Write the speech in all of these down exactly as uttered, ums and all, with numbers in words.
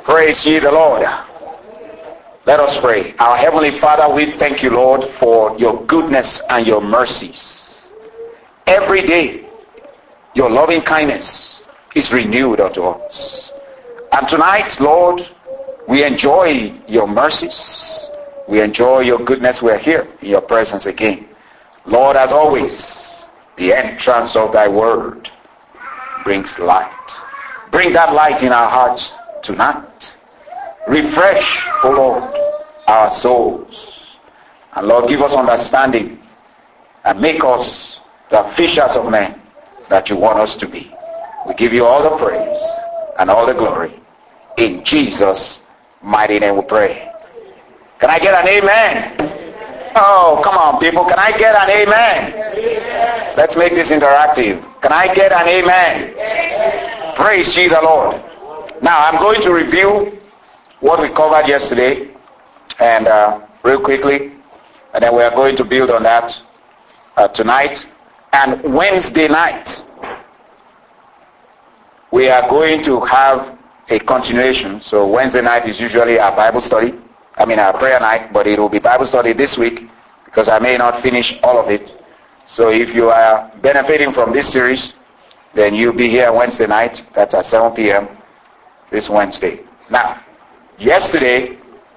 Praise ye the Lord. Let us pray. Our Heavenly Father, we thank you, Lord, for your goodness and your mercies. Every day, your loving kindness is renewed unto us. And tonight, Lord, we enjoy your mercies. We enjoy your goodness. We are here in your presence again. Lord, as always, the entrance of thy word brings light. Bring that light in our hearts tonight. Refresh, O Lord, our souls. And Lord, give us understanding and make us the fishers of men that you want us to be. We give you all the praise and all the glory. In Jesus' mighty name we pray. Can I get an amen? Oh, come on, people. Can I get an amen? Amen. Let's make this interactive. Can I get an amen? Amen. Praise ye the Lord. Now, I'm going to review what we covered yesterday, and uh, real quickly, and then we are going to build on that uh, tonight. And Wednesday night, we are going to have a continuation. So Wednesday night is usually our Bible study. I mean our prayer night, but it will be Bible study this week because I may not finish all of it. So if you are benefiting from this series, then you'll be here Wednesday night. That's at seven p.m. this Wednesday. Now, yesterday,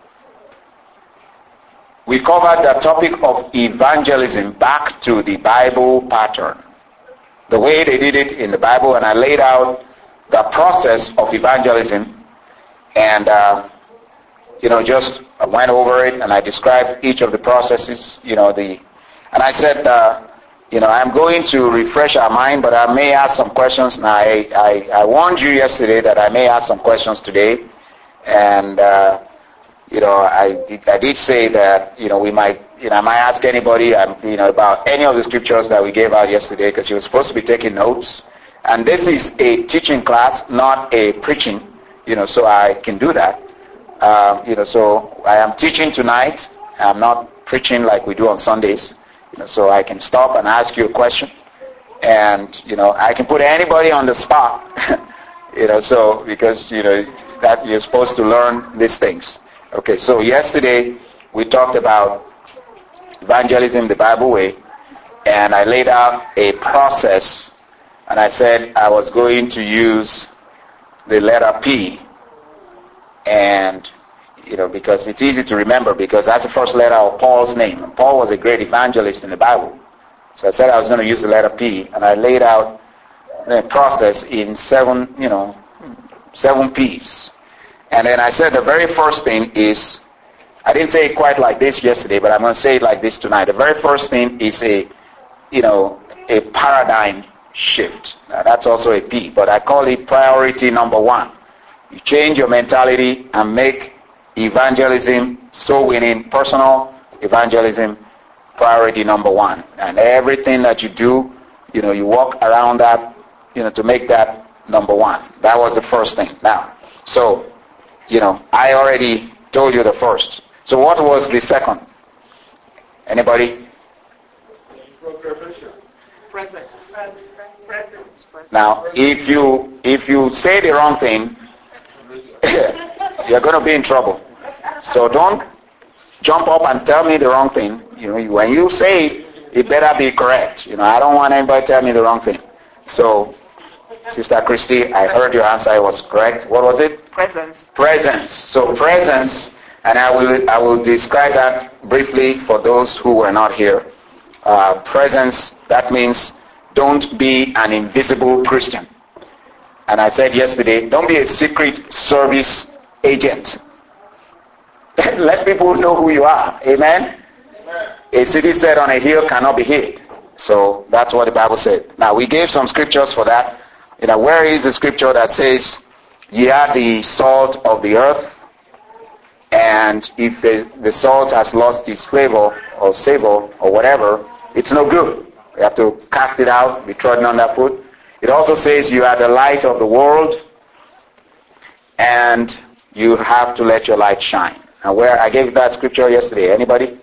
we covered the topic of evangelism back to the Bible pattern. The way they did it in the Bible, and I laid out the process of evangelism, and uh, you know, just I went over it and I described each of the processes. You know, the and I said, uh, you know, I'm going to refresh our mind, but I may ask some questions. And I, I, I warned you yesterday that I may ask some questions today, and uh, you know, I did, I did say that you know we might, you know, I might ask anybody, um, you know, about any of the scriptures that we gave out yesterday because you were supposed to be taking notes. And this is a teaching class, not a preaching, you know, so I can do that. Um, you know, so I am teaching tonight. I'm not preaching like we do on Sundays. You know, so I can stop and ask you a question. And, you know, I can put anybody on the spot, you know, so because, you know, that you're supposed to learn these things. Okay, so yesterday we talked about evangelism the Bible way, and I laid out a process. And I said I was going to use the letter P, and you know, because it's easy to remember because that's the first letter of Paul's name. And Paul was a great evangelist in the Bible. So I said I was going to use the letter P, and I laid out the process in seven, you know, seven P's. And then I said the very first thing is, I didn't say it quite like this yesterday, but I'm going to say it like this tonight. The very first thing is a, you know, a paradigm shift. Now, that's also a P, but I call it priority number one. You change your mentality and make evangelism, soul winning, personal evangelism priority number one. And everything that you do, you know, you walk around that, you know, to make that number one. That was the first thing. Now, so, you know, I already told you the first. So what was the second? Anybody? Presence. Now, if you if you say the wrong thing, you're going to be in trouble. So don't jump up and tell me the wrong thing. You know, when you say it, it better be correct. You know, I don't want anybody to tell me the wrong thing. So, Sister Christy, I heard your answer was correct. What was it? Presence. Presence. So presence, and I will I will describe that briefly for those who were not here. Uh, presence, that means don't be an invisible Christian. And I said yesterday, don't be a secret service agent. Let people know who you are. Amen? Amen? A city set on a hill cannot be hid. So that's what the Bible said. Now we gave some scriptures for that. You know, where is the scripture that says, ye are the salt of the earth, and if the, the salt has lost its flavor or savor or whatever, it's no good. You have to cast it out, be trodden underfoot. It also says you are the light of the world, and you have to let your light shine. And where I gave that scripture yesterday. Anybody?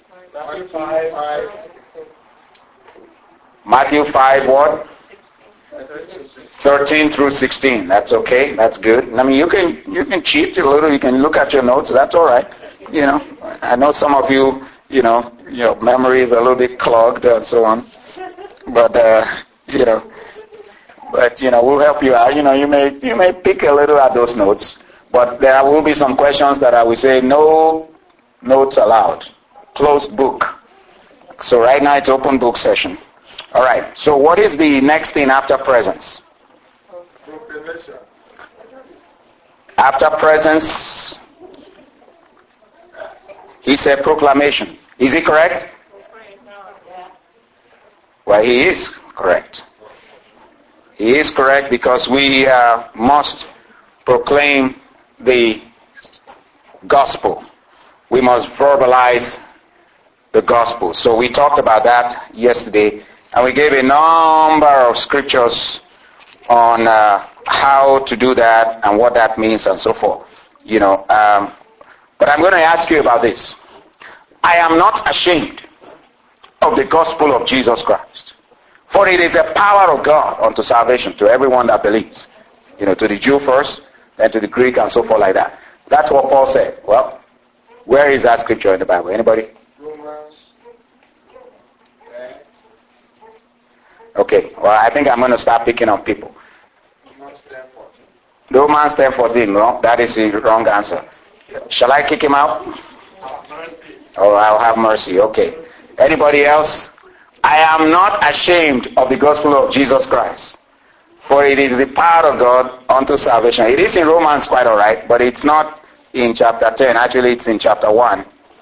Matthew five. Matthew five what? thirteen through sixteen. That's okay. That's good. I mean, you can you can cheat a little. You can look at your notes. That's all right. You know, I know some of you, you know, your memory is a little bit clogged and so on. But uh, you know, but you know, we'll help you out. You know, you may you may pick a little at those notes. But there will be some questions that I will say no notes allowed. Closed book. So right now it's open book session. All right. So what is the next thing after presence? Proclamation. After presence, he said proclamation. Is he correct? Well, he is correct. He is correct because we uh, must proclaim the gospel. We must verbalize the gospel. So we talked about that yesterday, and we gave a number of scriptures on uh, how to do that and what that means and so forth. You know, um, but I'm going to ask you about this. I am not ashamed of the gospel of Jesus Christ, for it is the power of God unto salvation to everyone that believes. You know, to the Jew first, then to the Greek and so forth like that. That's what Paul said. Well, where is that scripture in the Bible? Anybody? Romans. Okay, well, I think I'm going to start picking on people. Romans ten fourteen. Romans ten fourteen, no, that is the wrong answer. Shall I kick him out? Mercy. Oh, I'll have mercy. Okay. Anybody else? I am not ashamed of the gospel of Jesus Christ, for it is the power of God unto salvation. It is in Romans quite all right, but it's not in chapter ten. Actually, it's in chapter one.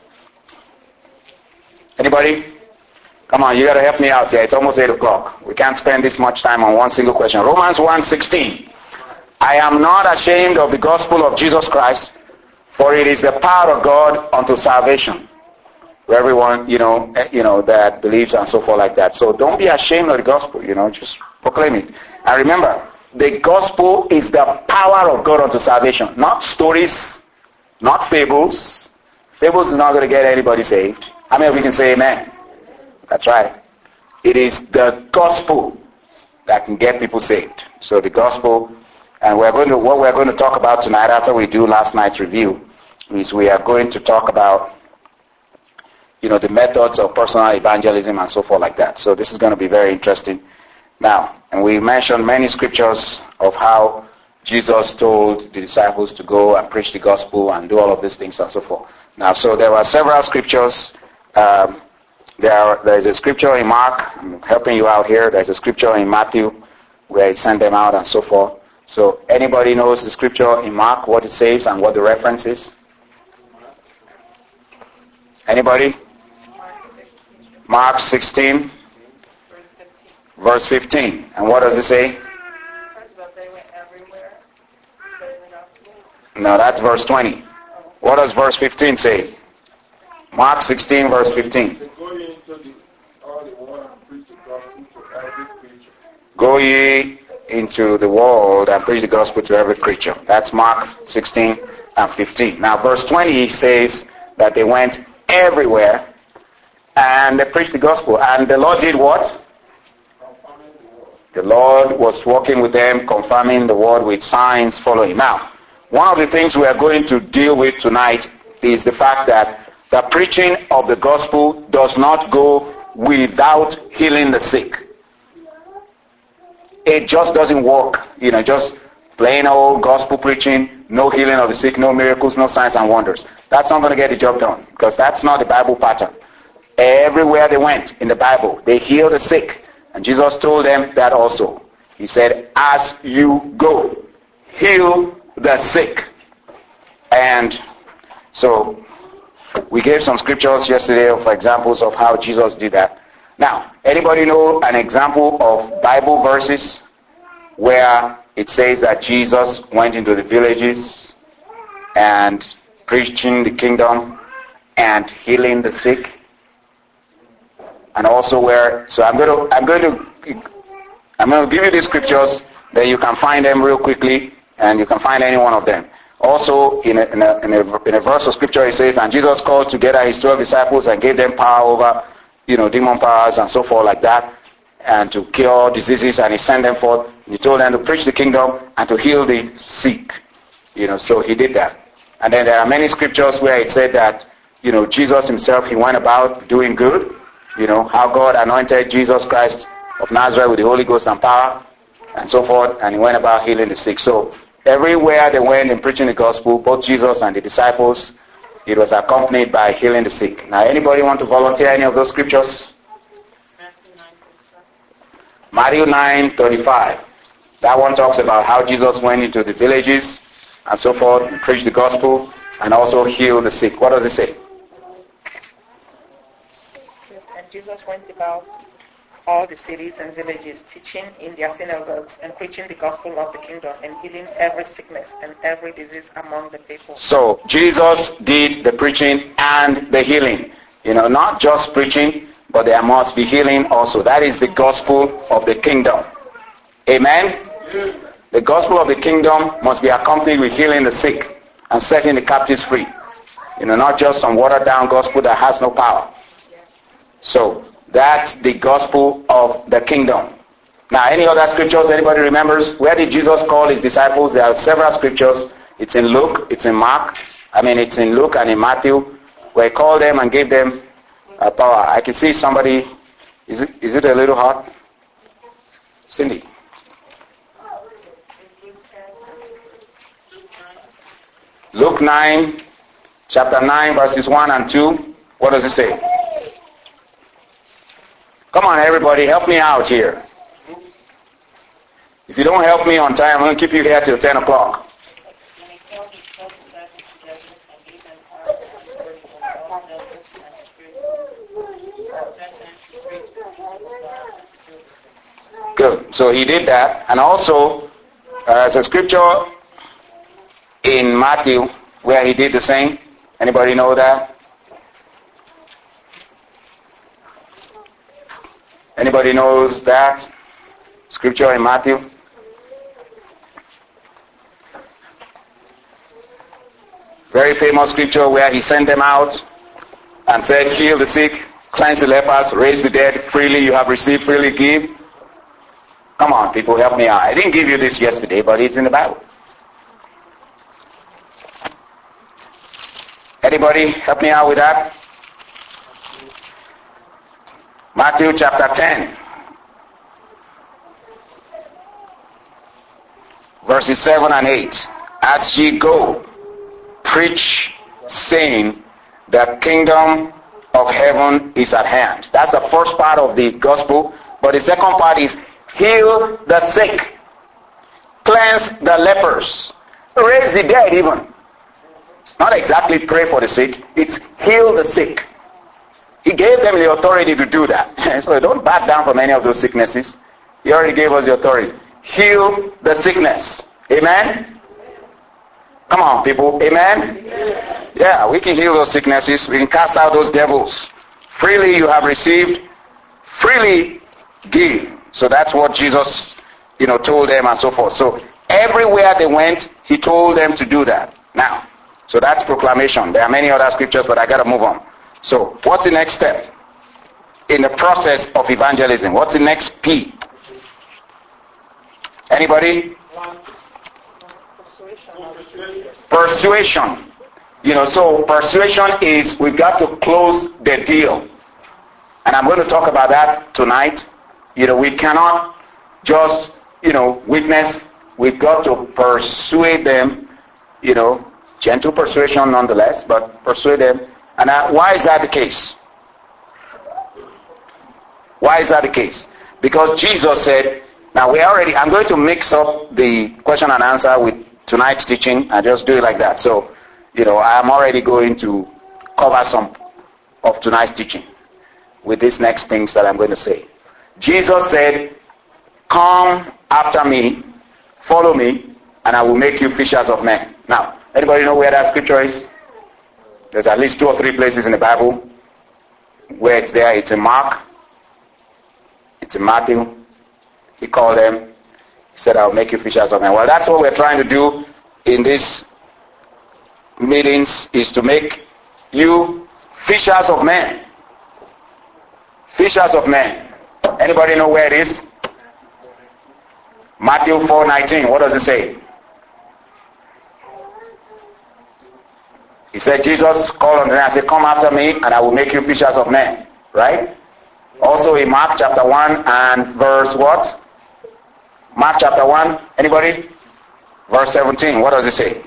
Anybody? Come on, you got to help me out here. It's almost eight o'clock. We can't spend this much time on one single question. Romans one sixteen. I am not ashamed of the gospel of Jesus Christ, for it is the power of God unto salvation for everyone, you know, you know, that believes and so forth like that. So don't be ashamed of the gospel, you know, just proclaim it. And remember, the gospel is the power of God unto salvation, not stories, not fables. Fables is not going to get anybody saved. How many of you can say amen? That's right. It is the gospel that can get people saved. So the gospel, and we're going to, what we're going to talk about tonight after we do last night's review, is we are going to talk about, you know, the methods of personal evangelism and so forth like that. So this is going to be very interesting. Now, and we mentioned many scriptures of how Jesus told the disciples to go and preach the gospel and do all of these things and so forth. Now, so there were several scriptures. Um, there, are, there is a scripture in Mark. I'm helping you out here. There's a scripture in Matthew where he sent them out and so forth. So anybody knows the scripture in Mark, what it says and what the reference is? Anybody? Mark sixteen, verse fifteen. And what does it say? No, that's verse twenty. What does verse fifteen say? Mark sixteen, verse fifteen. Go ye into the world and preach the gospel to every creature. That's Mark sixteen and fifteen. Now, verse twenty says that they went everywhere and they preached the gospel. And the Lord did what? The Lord was working with them, confirming the word with signs following. Now, one of the things we are going to deal with tonight is the fact that the preaching of the gospel does not go without healing the sick. It just doesn't work. You know, just plain old gospel preaching, no healing of the sick, no miracles, no signs and wonders. That's not going to get the job done, because that's not the Bible pattern. Everywhere they went in the Bible, they healed the sick. And Jesus told them that also. He said, as you go, heal the sick. And so we gave some scriptures yesterday for examples of how Jesus did that. Now, anybody know an example of Bible verses where it says that Jesus went into the villages and preaching the kingdom and healing the sick? And also where, so I'm going to, I'm going to, I'm going to give you these scriptures, then you can find them real quickly, and you can find any one of them. Also, in a, in a, in a, in a verse of scripture, it says, and Jesus called together his twelve disciples and gave them power over, you know, demon powers and so forth like that. and to cure diseases, and he sent them forth. He told them to preach the kingdom and to heal the sick. You know, so he did that. And then there are many scriptures where it said that, you know, Jesus himself, he went about doing good. You know, how God anointed Jesus Christ of Nazareth with the Holy Ghost and power and so forth, and he went about healing the sick. So everywhere they went in preaching the gospel, both Jesus and the disciples, it was accompanied by healing the sick. Now, anybody want to volunteer any of those scriptures? Matthew nine thirty-five. That one talks about how Jesus went into the villages and so forth and preached the gospel and also healed the sick. What does it say? And Jesus went about all the cities and villages, teaching in their synagogues and preaching the gospel of the kingdom and healing every sickness and every disease among the people. So Jesus did the preaching and the healing. You know, not just preaching, but there must be healing also. That is the gospel of the kingdom. Amen? The gospel of the kingdom must be accompanied with healing the sick and setting the captives free. You know, not just some watered down gospel that has no power. So that's the gospel of the kingdom. Now, any other scriptures anybody remembers? Where did Jesus call his disciples? There are several scriptures. It's in Luke, it's in Mark. I mean, it's in Luke and in Matthew, where he called them and gave them uh, power. I can see somebody. Is it, is it a little hot? Cindy. Luke nine, chapter nine, verses one and two. What does it say? Come on, everybody, help me out here. If you don't help me on time, I'm going to keep you here till ten o'clock. Good. So he did that. And also, uh, there's a scripture in Matthew where he did the same. Anybody know that? Anybody knows that scripture in Matthew? Very famous scripture where he sent them out and said, heal the sick, cleanse the lepers, raise the dead, freely you have received, freely give. Come on, people, help me out. I didn't give you this yesterday, but it's in the Bible. Anybody help me out with that? Matthew chapter ten, verses seven and eight. As ye go, preach, saying, the kingdom of heaven is at hand. That's the first part of the gospel. But the second part is, heal the sick, cleanse the lepers, raise the dead even. Not exactly pray for the sick, it's heal the sick. He gave them the authority to do that. So don't back down from any of those sicknesses. He already gave us the authority. Heal the sickness. Amen? Come on, people. Amen? Yeah, we can heal those sicknesses. We can cast out those devils. Freely you have received, freely give. So that's what Jesus, you know, told them and so forth. So everywhere they went, he told them to do that. Now, so that's proclamation. There are many other scriptures, but I got to move on. So, what's the next step in the process of evangelism? What's the next P? Anybody? Persuasion. Persuasion. You know, so persuasion is we've got to close the deal. And I'm going to talk about that tonight. You know, we cannot just, you know, witness. We've got to persuade them, you know, gentle persuasion nonetheless, but persuade them. And uh, why is that the case? Why is that the case? Because Jesus said, now we already, I'm going to mix up the question and answer with tonight's teaching and just do it like that. So, you know, I'm already going to cover some of tonight's teaching with these next things that I'm going to say. Jesus said, come after me, follow me, and I will make you fishers of men. Now, anybody know where that scripture is? There's at least two or three places in the Bible where it's there. It's in Mark. It's in Matthew. He called them. He said, I'll make you fishers of men. Well, that's what we're trying to do in these meetings, is to make you fishers of men. Fishers of men. Anybody know where it is? Matthew four nineteen. What does it say? He said, Jesus called on them and said, come after me and I will make you fishers of men. Right? Also in Mark chapter one and verse what? Mark chapter one. Anybody? Verse seventeen. What does it say?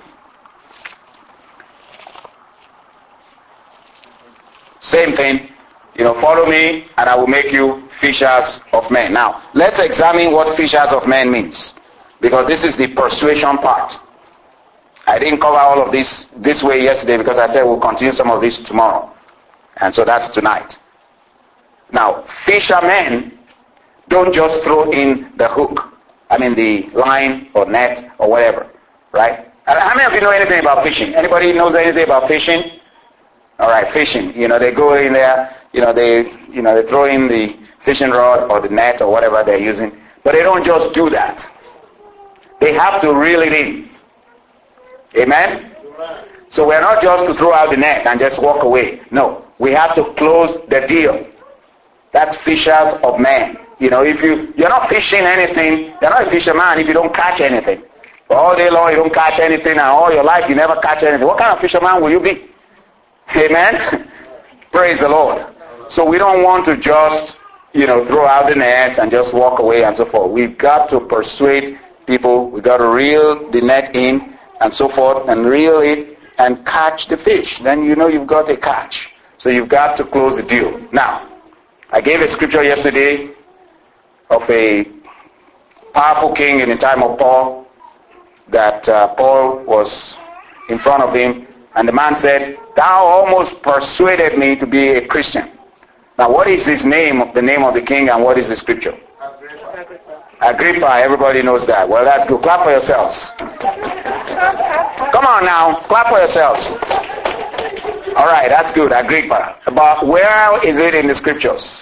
Same thing. You know, follow me and I will make you fishers of men. Now, let's examine what fishers of men means. Because this is the persuasion part. I didn't cover all of this this way yesterday because I said we'll continue some of this tomorrow. And so that's tonight. Now, fishermen don't just throw in the hook. I mean the line or net or whatever. Right? How many of you know anything about fishing? Anybody knows anything about fishing? All right, fishing. You know, they go in there, you know, they you know, they throw in the fishing rod or the net or whatever they're using. But they don't just do that. They have to reel it in. Amen? So we're not just to throw out the net and just walk away. No, we have to close the deal. That's fishers of men. You know, if you, you're not fishing anything, you're not a fisherman if you don't catch anything. All day long you don't catch anything and all your life you never catch anything. What kind of fisherman will you be? Amen? Praise the Lord. So we don't want to just, you know, throw out the net and just walk away and so forth. We've got to persuade people. We've got to reel the net in and so forth and reel it and catch the fish. Then you know you've got a catch. So you've got to close the deal. Now, I gave a scripture yesterday of a powerful king in the time of Paul that uh, Paul was in front of him. And the man said, thou almost persuaded me to be a Christian. Now what is his name, the name of the king, and what is the scripture? Agrippa. Agrippa, everybody knows that. Well, that's good. Clap for yourselves. Come on now, clap for yourselves. All right, that's good, Agrippa. But where is it in the scriptures?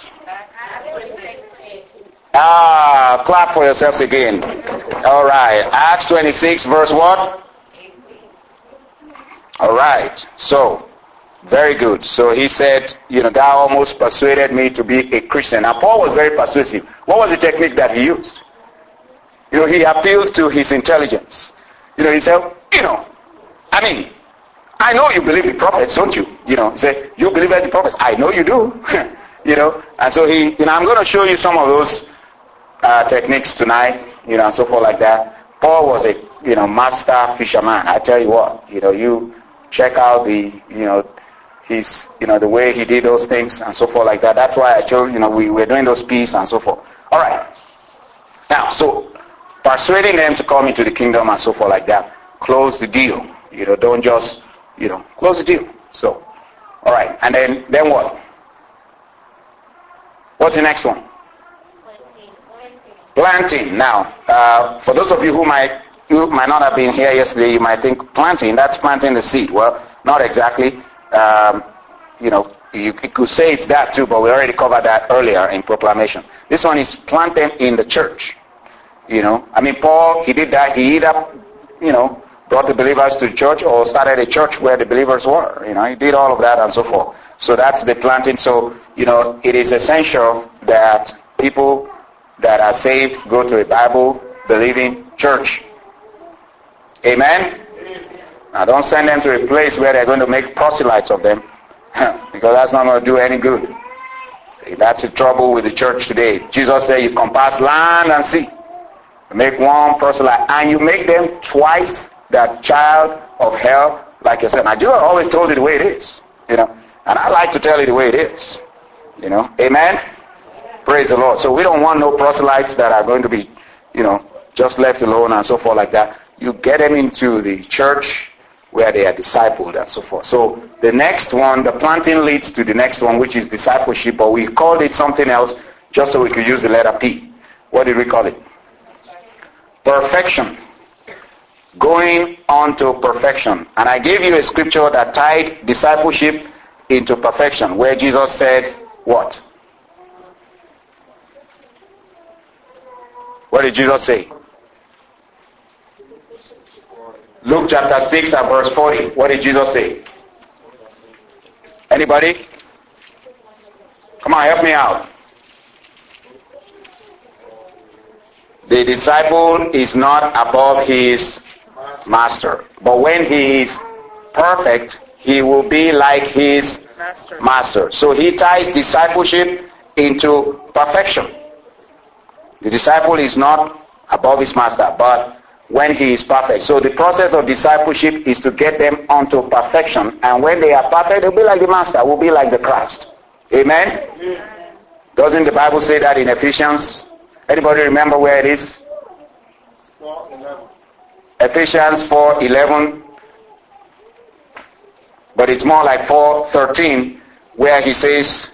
Ah, clap for yourselves again. All right, Acts twenty-six, verse what? All right, so, very good. So he said, you know, thou almost persuaded me to be a Christian. Now, Paul was very persuasive. What was the technique that he used? You know, he appealed to his intelligence. You know, he said, you know, I mean, I know you believe the prophets, don't you? You know, he said, you believe in the prophets? I know you do. You know, and so he, you know, I'm going to show you some of those uh, techniques tonight, you know, and so forth like that. Paul was a, you know, master fisherman. I tell you what, you know, you check out the, you know, his, you know, the way he did those things and so forth like that. That's why I told, you know, we were doing those P's and so forth. All right. Now, so persuading them to come into the kingdom and so forth like that. Close the deal. You know, don't just, you know, close the deal. So, all right. And then, then what? What's the next one? Planting. Now, uh, for those of you who might you might not have been here yesterday, you might think planting, that's planting the seed. Well, not exactly. Um, you know, you, you could say it's that too, but we already covered that earlier in proclamation. This one is planting in the church. You know, I mean, Paul, he did that. He either, you know, brought the believers to the church or started a church where the believers were. You know, he did all of that and so forth. So that's the planting. So, you know, it is essential that people that are saved go to a Bible-believing church. Amen? Now don't send them to a place where they're going to make proselytes of them because that's not going to do any good. See, that's the trouble with the church today. Jesus said you compass land and sea. You make one proselyte and you make them twice that child of hell like yourself. Now Jesus always told you the way it is. You know, and I like to tell you the way it is. You know, amen? Praise the Lord. So we don't want no proselytes that are going to be, you know, just left alone and so forth like that. You get them into the church where they are discipled and so forth. So the next one, the planting leads to the next one, which is discipleship, but we called it something else just so we could use the letter P. What did we call it? Perfection. Going on to perfection. And I gave you a scripture that tied discipleship into perfection, where Jesus said, what? What did Jesus say? Luke chapter six and verse forty. What did Jesus say? Anybody? Come on, help me out. the disciple is not above his master. But when he is perfect, he will be like his Master. master. So he ties discipleship into perfection. The disciple is not above his master, but when he is perfect. So the process of discipleship is to get them onto perfection. And when they are perfect, they'll be like the master, will be like the Christ. Amen? Amen. Doesn't the Bible say that in Ephesians? Anybody remember where it is? four eleven. Ephesians four eleven. But it's more like four thirteen, where he says,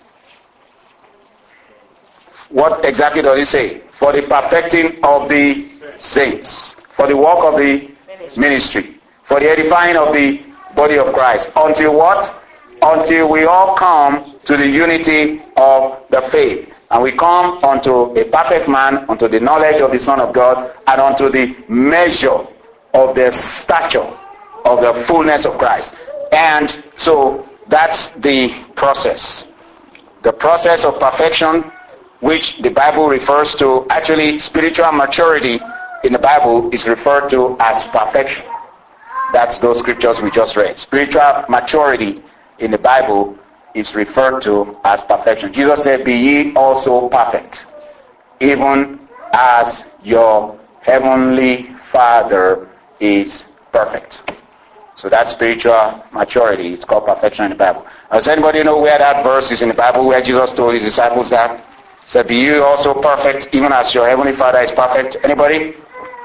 what exactly does he say? For the perfecting of the saints, for the work of the ministry, for the edifying of the body of Christ. Until what? Until we all come to the unity of the faith. And we come unto a perfect man, unto the knowledge of the Son of God, and unto the measure of the stature of the fullness of Christ. And so that's the process. The process of perfection, which the Bible refers to, actually spiritual maturity in the Bible is referred to as perfection. That's those scriptures we just read. Spiritual maturity in the Bible is referred to as perfection. Jesus said, be ye also perfect, even as your heavenly Father is perfect. So that's spiritual maturity. It's called perfection in the Bible. Does anybody know where that verse is in the Bible, where Jesus told his disciples that? He said, be you also perfect, even as your heavenly Father is perfect. Anybody?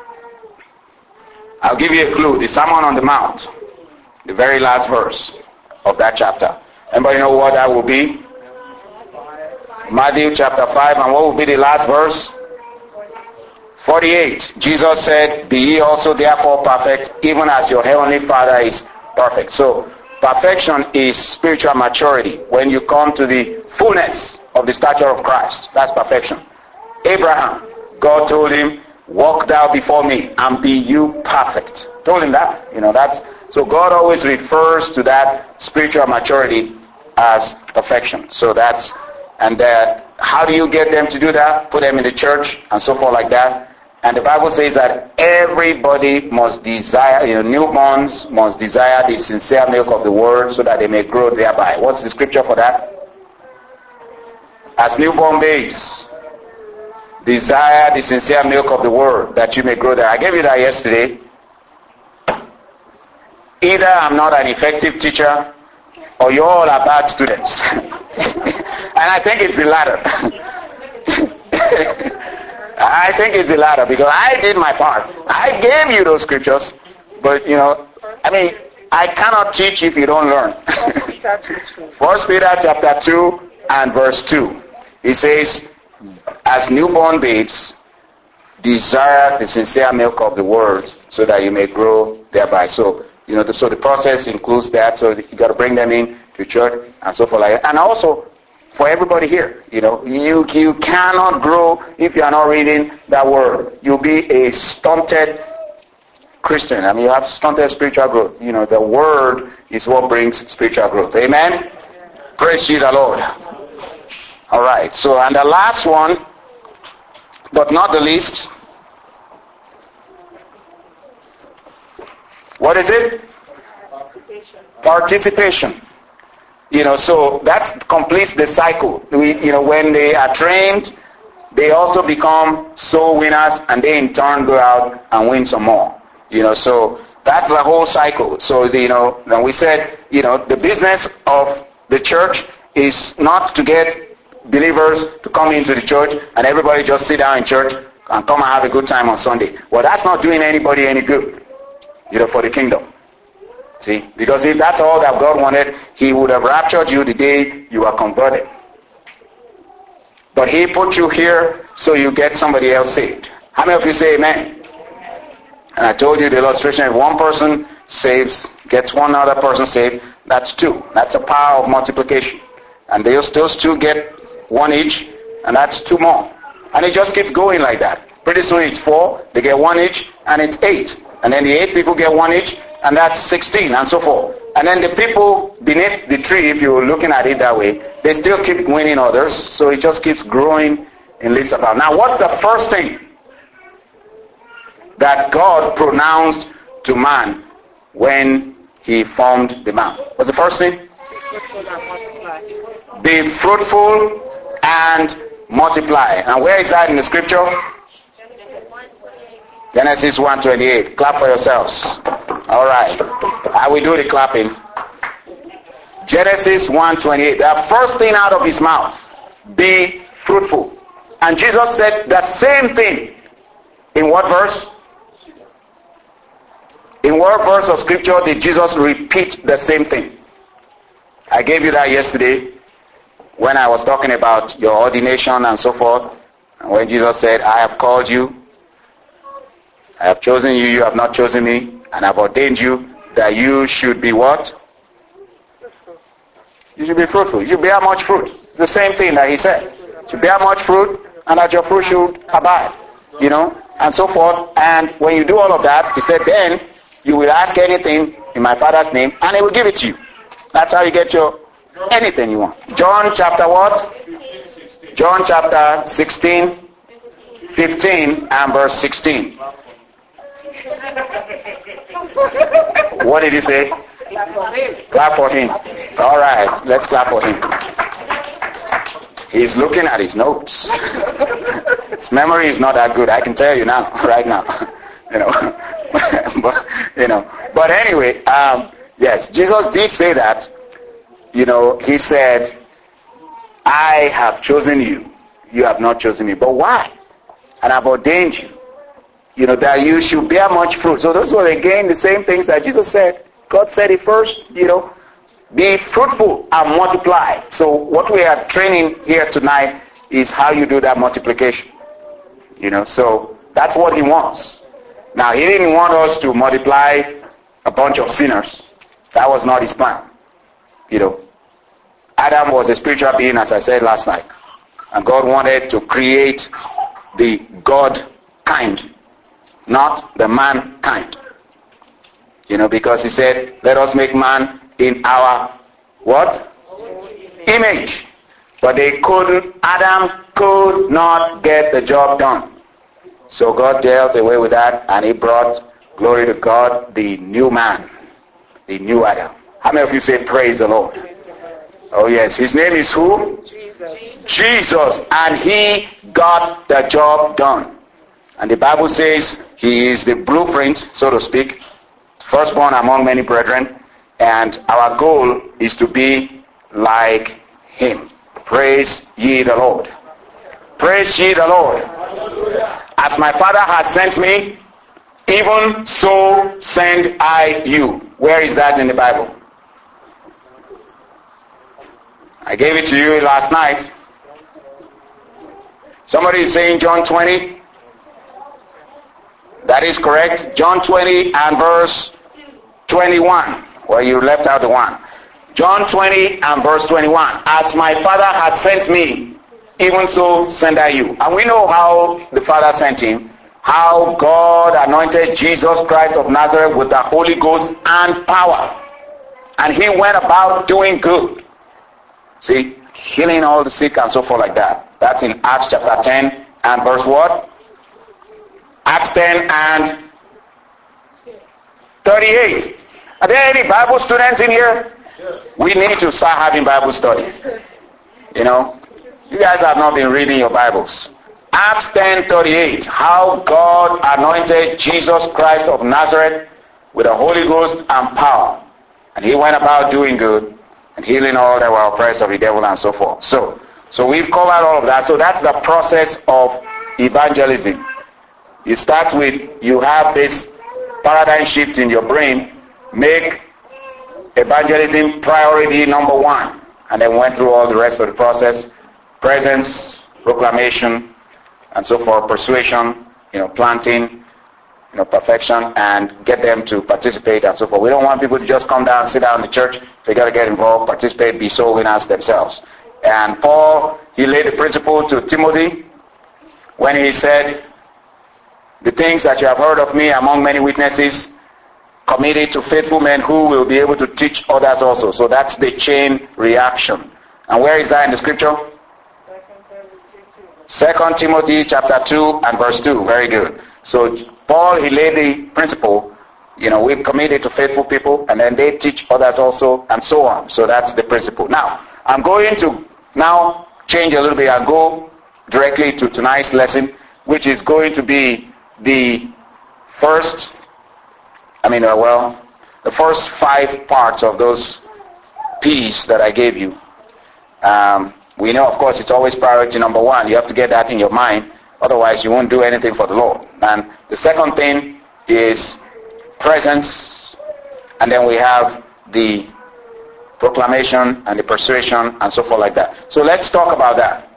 I'll give you a clue. The Sermon on the Mount, the very last verse of that chapter. Anybody know what that will be? Matthew chapter five. And what will be the last verse? forty-eight. Jesus said, be ye also therefore perfect, even as your heavenly Father is perfect. So perfection is spiritual maturity. When you come to the fullness of the stature of Christ, that's perfection. Abraham, God told him, walk thou before me and be you perfect. Told him that. You know, that's so God always refers to that spiritual maturity as perfection. So that's, and uh, how do you get them to do that? Put them in the church and so forth like that. And the Bible says that everybody must desire, you know, newborns must desire the sincere milk of the word so that they may grow thereby. What's the scripture for that? As newborn babes, desire the sincere milk of the word that you may grow there. I gave you that yesterday. Either I'm not an effective teacher or you all are bad students. And I think it's the latter. I think it's the latter because I did my part. I gave you those scriptures, but you know, I mean, I cannot teach if you don't learn. First Peter chapter two and verse two. He says, as newborn babes, desire the sincere milk of the word so that you may grow thereby. So, you know, the, so the process includes that. So you got to bring them in to church and so forth like that. And also, for everybody here, you know, you you cannot grow if you are not reading that word. You'll be a stunted Christian. I mean, you have stunted spiritual growth. You know, the word is what brings spiritual growth. Amen? Praise ye the Lord. All right. So, and the last one, but not the least, what is it? Participation. Participation. You know, so that completes the cycle. We, you know, when they are trained, they also become soul winners, and they in turn go out and win some more. You know, so that's the whole cycle. So, the, you know, and we said, you know, the business of the church is not to get believers to come into the church and everybody just sit down in church and come and have a good time on Sunday. Well, that's not doing anybody any good, you know, for the kingdom. See, because if that's all that God wanted, he would have raptured you the day you were converted. But he put you here so you get somebody else saved. How many of you say amen? And I told you the illustration, if one person saves, gets one other person saved, that's two. That's a power of multiplication. And those, those two get one each, and that's two more. And it just keeps going like that. Pretty soon it's four, they get one each, and it's eight. And then the eight people get one each, and that's sixteen, and so forth. And then the people beneath the tree, if you're looking at it that way, they still keep winning others, so it just keeps growing in leaps about. Now, what's the first thing that God pronounced to man when he formed the man. What's the first thing? Be fruitful and multiply. Be fruitful and multiply. And where is that in the scripture? Genesis one twenty-eight. Clap for yourselves. All right. I will do the clapping. Genesis one twenty-eight. The first thing out of his mouth. Be fruitful. And Jesus said the same thing. In what verse? In what verse of scripture did Jesus repeat the same thing? I gave you that yesterday when I was talking about your ordination and so forth. And when Jesus said, I have called you, I have chosen you, you have not chosen me, and I have ordained you that you should be what? You should be fruitful. You bear much fruit. The same thing that he said. To bear much fruit and that your fruit should abide. You know, and so forth. And when you do all of that, he said, then you will ask anything in my Father's name and he will give it to you. That's how you get your anything you want. John chapter what? John chapter sixteen, fifteen and verse sixteen. What did he say? Clap for him. Clap for him. All right, let's clap for him. He's looking at his notes. His memory is not that good. I can tell you now, right now. You know, but you know. But anyway, um, yes, Jesus did say that. You know, he said, "I have chosen you. You have not chosen me. But why? And I've ordained you. You know, that you should bear much fruit." So those were again the same things that Jesus said. God said it first. You know, be fruitful and multiply. So what we are training here tonight is how you do that multiplication. You know, so that's what he wants. Now, he didn't want us to multiply a bunch of sinners. That was not his plan. You know, Adam was a spiritual being, as I said last night. And God wanted to create the God kind, not the man kind. You know, because he said, let us make man in our what? Image. But they couldn't, Adam could not get the job done. So God dealt away with that and he brought, glory to God, the new man, the new Adam. How many of you say praise the Lord? Oh yes, his name is who? Jesus. Jesus. And he got the job done. And the Bible says he is the blueprint, so to speak, firstborn among many brethren. And our goal is to be like him. Praise ye the Lord. Praise ye the Lord. As my Father has sent me, even so send I you. Where is that in the Bible? I gave it to you last night. Somebody is saying John twenty. That is correct. John twenty and verse twenty-one. Well, you left out the one. John twenty and verse twenty-one. As my Father has sent me, even so send I you. And we know how the Father sent him. How God anointed Jesus Christ of Nazareth with the Holy Ghost and power. And he went about doing good. See, healing all the sick and so forth like that. That's in Acts chapter ten and verse what? Acts ten and thirty-eight. Are there any Bible students in here? We need to start having Bible study. You know, you guys have not been reading your Bibles. Acts ten thirty-eight. How God anointed Jesus Christ of Nazareth with the Holy Ghost and power. And he went about doing good and healing all that were oppressed of the devil and so forth. So, so we've covered all of that. So that's the process of evangelism. It starts with, you have this paradigm shift in your brain. Make evangelism priority number one. And then went through all the rest of the process. Presence, proclamation, and so forth. Persuasion, you know, planting, you know, perfection, and get them to participate and so forth. We don't want people to just come down, sit down in the church. They got to get involved, participate, be soul winners themselves. And Paul, he laid the principle to Timothy when he said, the things that you have heard of me among many witnesses, commit it to faithful men who will be able to teach others also. So that's the chain reaction. And where is that in the scripture? Second Timothy chapter two and verse two. Very good. So Paul, he laid the principle, you know, we're committed to faithful people, and then they teach others also, and so on. So that's the principle. Now, I'm going to now change a little bit and go directly to tonight's lesson, which is going to be the first, I mean, uh, well, the first five parts of those P's that I gave you. Um, we know, of course, it's always priority number one. You have to get that in your mind. Otherwise, you won't do anything for the Lord. And the second thing is presence. And then we have the proclamation and the persuasion and so forth like that. So let's talk about that.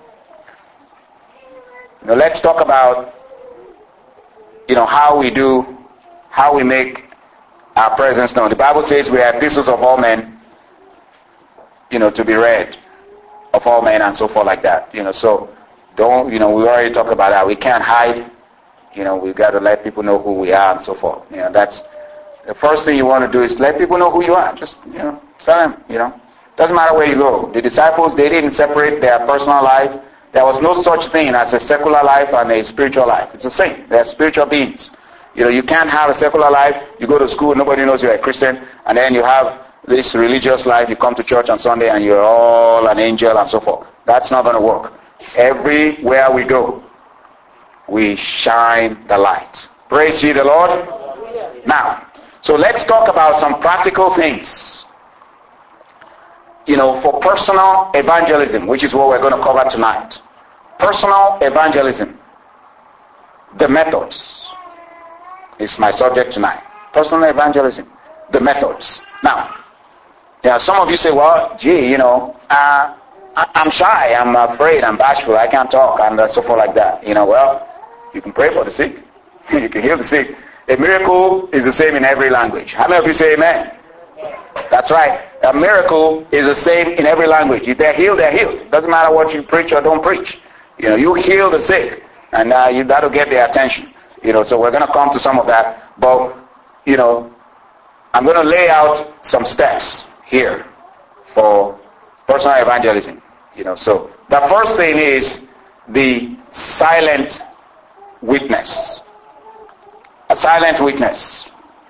Now, let's talk about, you know, how we do, how we make our presence known. The Bible says we are epistles of all men, you know, to be read of all men and so forth like that. You know, so don't, you know, we already talked about that. We can't hide. You know, we've got to let people know who we are and so forth. You know, that's the first thing you want to do is let people know who you are. Just, you know, tell them, you know. Doesn't matter where you go. The disciples, they didn't separate their personal life. There was no such thing as a secular life and a spiritual life. It's the same. They're spiritual beings. You know, you can't have a secular life. You go to school, nobody knows you're a Christian, and then you have this religious life. You come to church on Sunday and you're all an angel and so forth. That's not going to work. Everywhere we go, we shine the light. Praise ye the Lord. Now, so let's talk about some practical things, you know, for personal evangelism, which is what we're going to cover tonight. Personal evangelism. The methods is my subject tonight. Personal evangelism. The methods. Now, yeah, some of you say, well, gee, you know, uh, I, I'm shy, I'm afraid, I'm bashful, I can't talk, and uh, so forth like that. You know, well, you can pray for the sick. You can heal the sick. A miracle is the same in every language. How many of you say amen? That's right. A miracle is the same in every language. If they're healed, they're healed. Doesn't matter what you preach or don't preach. You know, you heal the sick, and uh, you, that'll get their attention. You know, so we're going to come to some of that. But, you know, I'm going to lay out some steps here for personal evangelism. You know, so the first thing is the silent witness. A silent witness.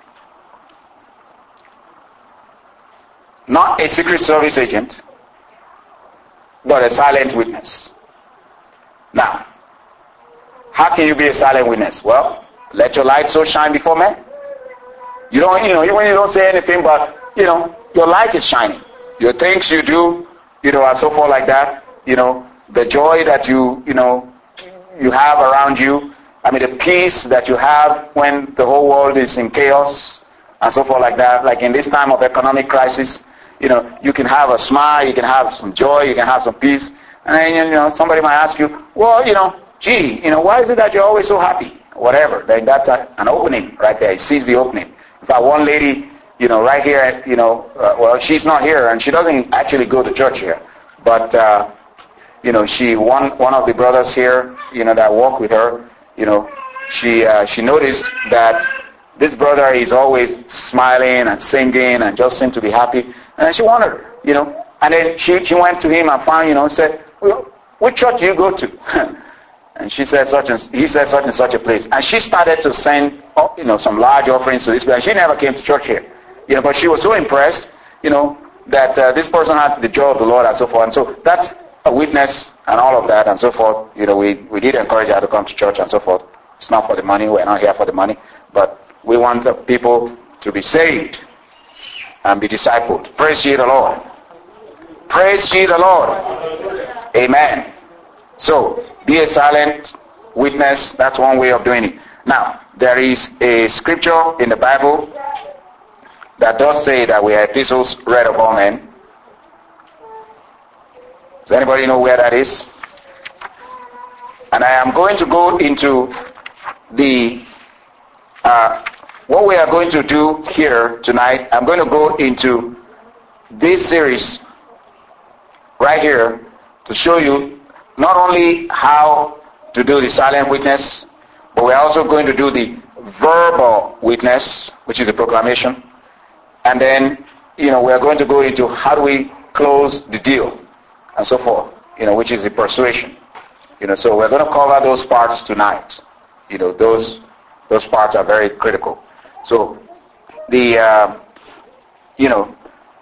Not a Secret Service agent, but a silent witness. Now, how can you be a silent witness? Well, let your light so shine before men. You don't, you know, when you don't say anything, but, you know, your light is shining. Your things you do, you know, and so forth like that, you know, the joy that you, you know, you have around you, I mean, the peace that you have when the whole world is in chaos and so forth like that, like in this time of economic crisis, you know, you can have a smile, you can have some joy, you can have some peace, and then, you know, somebody might ask you, well, you know, gee, you know, why is it that you're always so happy? Whatever, then that's a, an opening right there. He sees the opening. In fact, one lady, you know, right here, you know, uh, well, she's not here, and she doesn't actually go to church here, but, uh, you know, she, one, one of the brothers here, you know, that walk with her, you know, she, uh, she noticed that this brother is always smiling and singing and just seemed to be happy, and then she wondered, you know, and then she, she went to him and found, you know, said, well, which church do you go to? And she said such and he said such and such a place, and she started to send, you know, some large offerings to this place. She never came to church here, you know, but she was so impressed, you know, that uh, this person had the joy of the Lord and so forth. And so that's a witness and all of that and so forth. You know, we we did encourage her to come to church and so forth. It's not for the money. We're not here for the money, but we want the people to be saved and be discipled. Praise ye the Lord. Praise ye the Lord. Amen. So, be a silent witness. That's one way of doing it. Now, there is a scripture in the Bible that does say that we are epistles read of all men. Does anybody know where that is? And I am going to go into the, uh, what we are going to do here tonight. I'm going to go into this series right here to show you not only how to do the silent witness, but we're also going to do the verbal witness, which is the proclamation. And then, you know, we're going to go into how do we close the deal and so forth, you know, which is the persuasion. You know, so we're going to cover those parts tonight. You know, those Those parts are very critical. So the uh, you know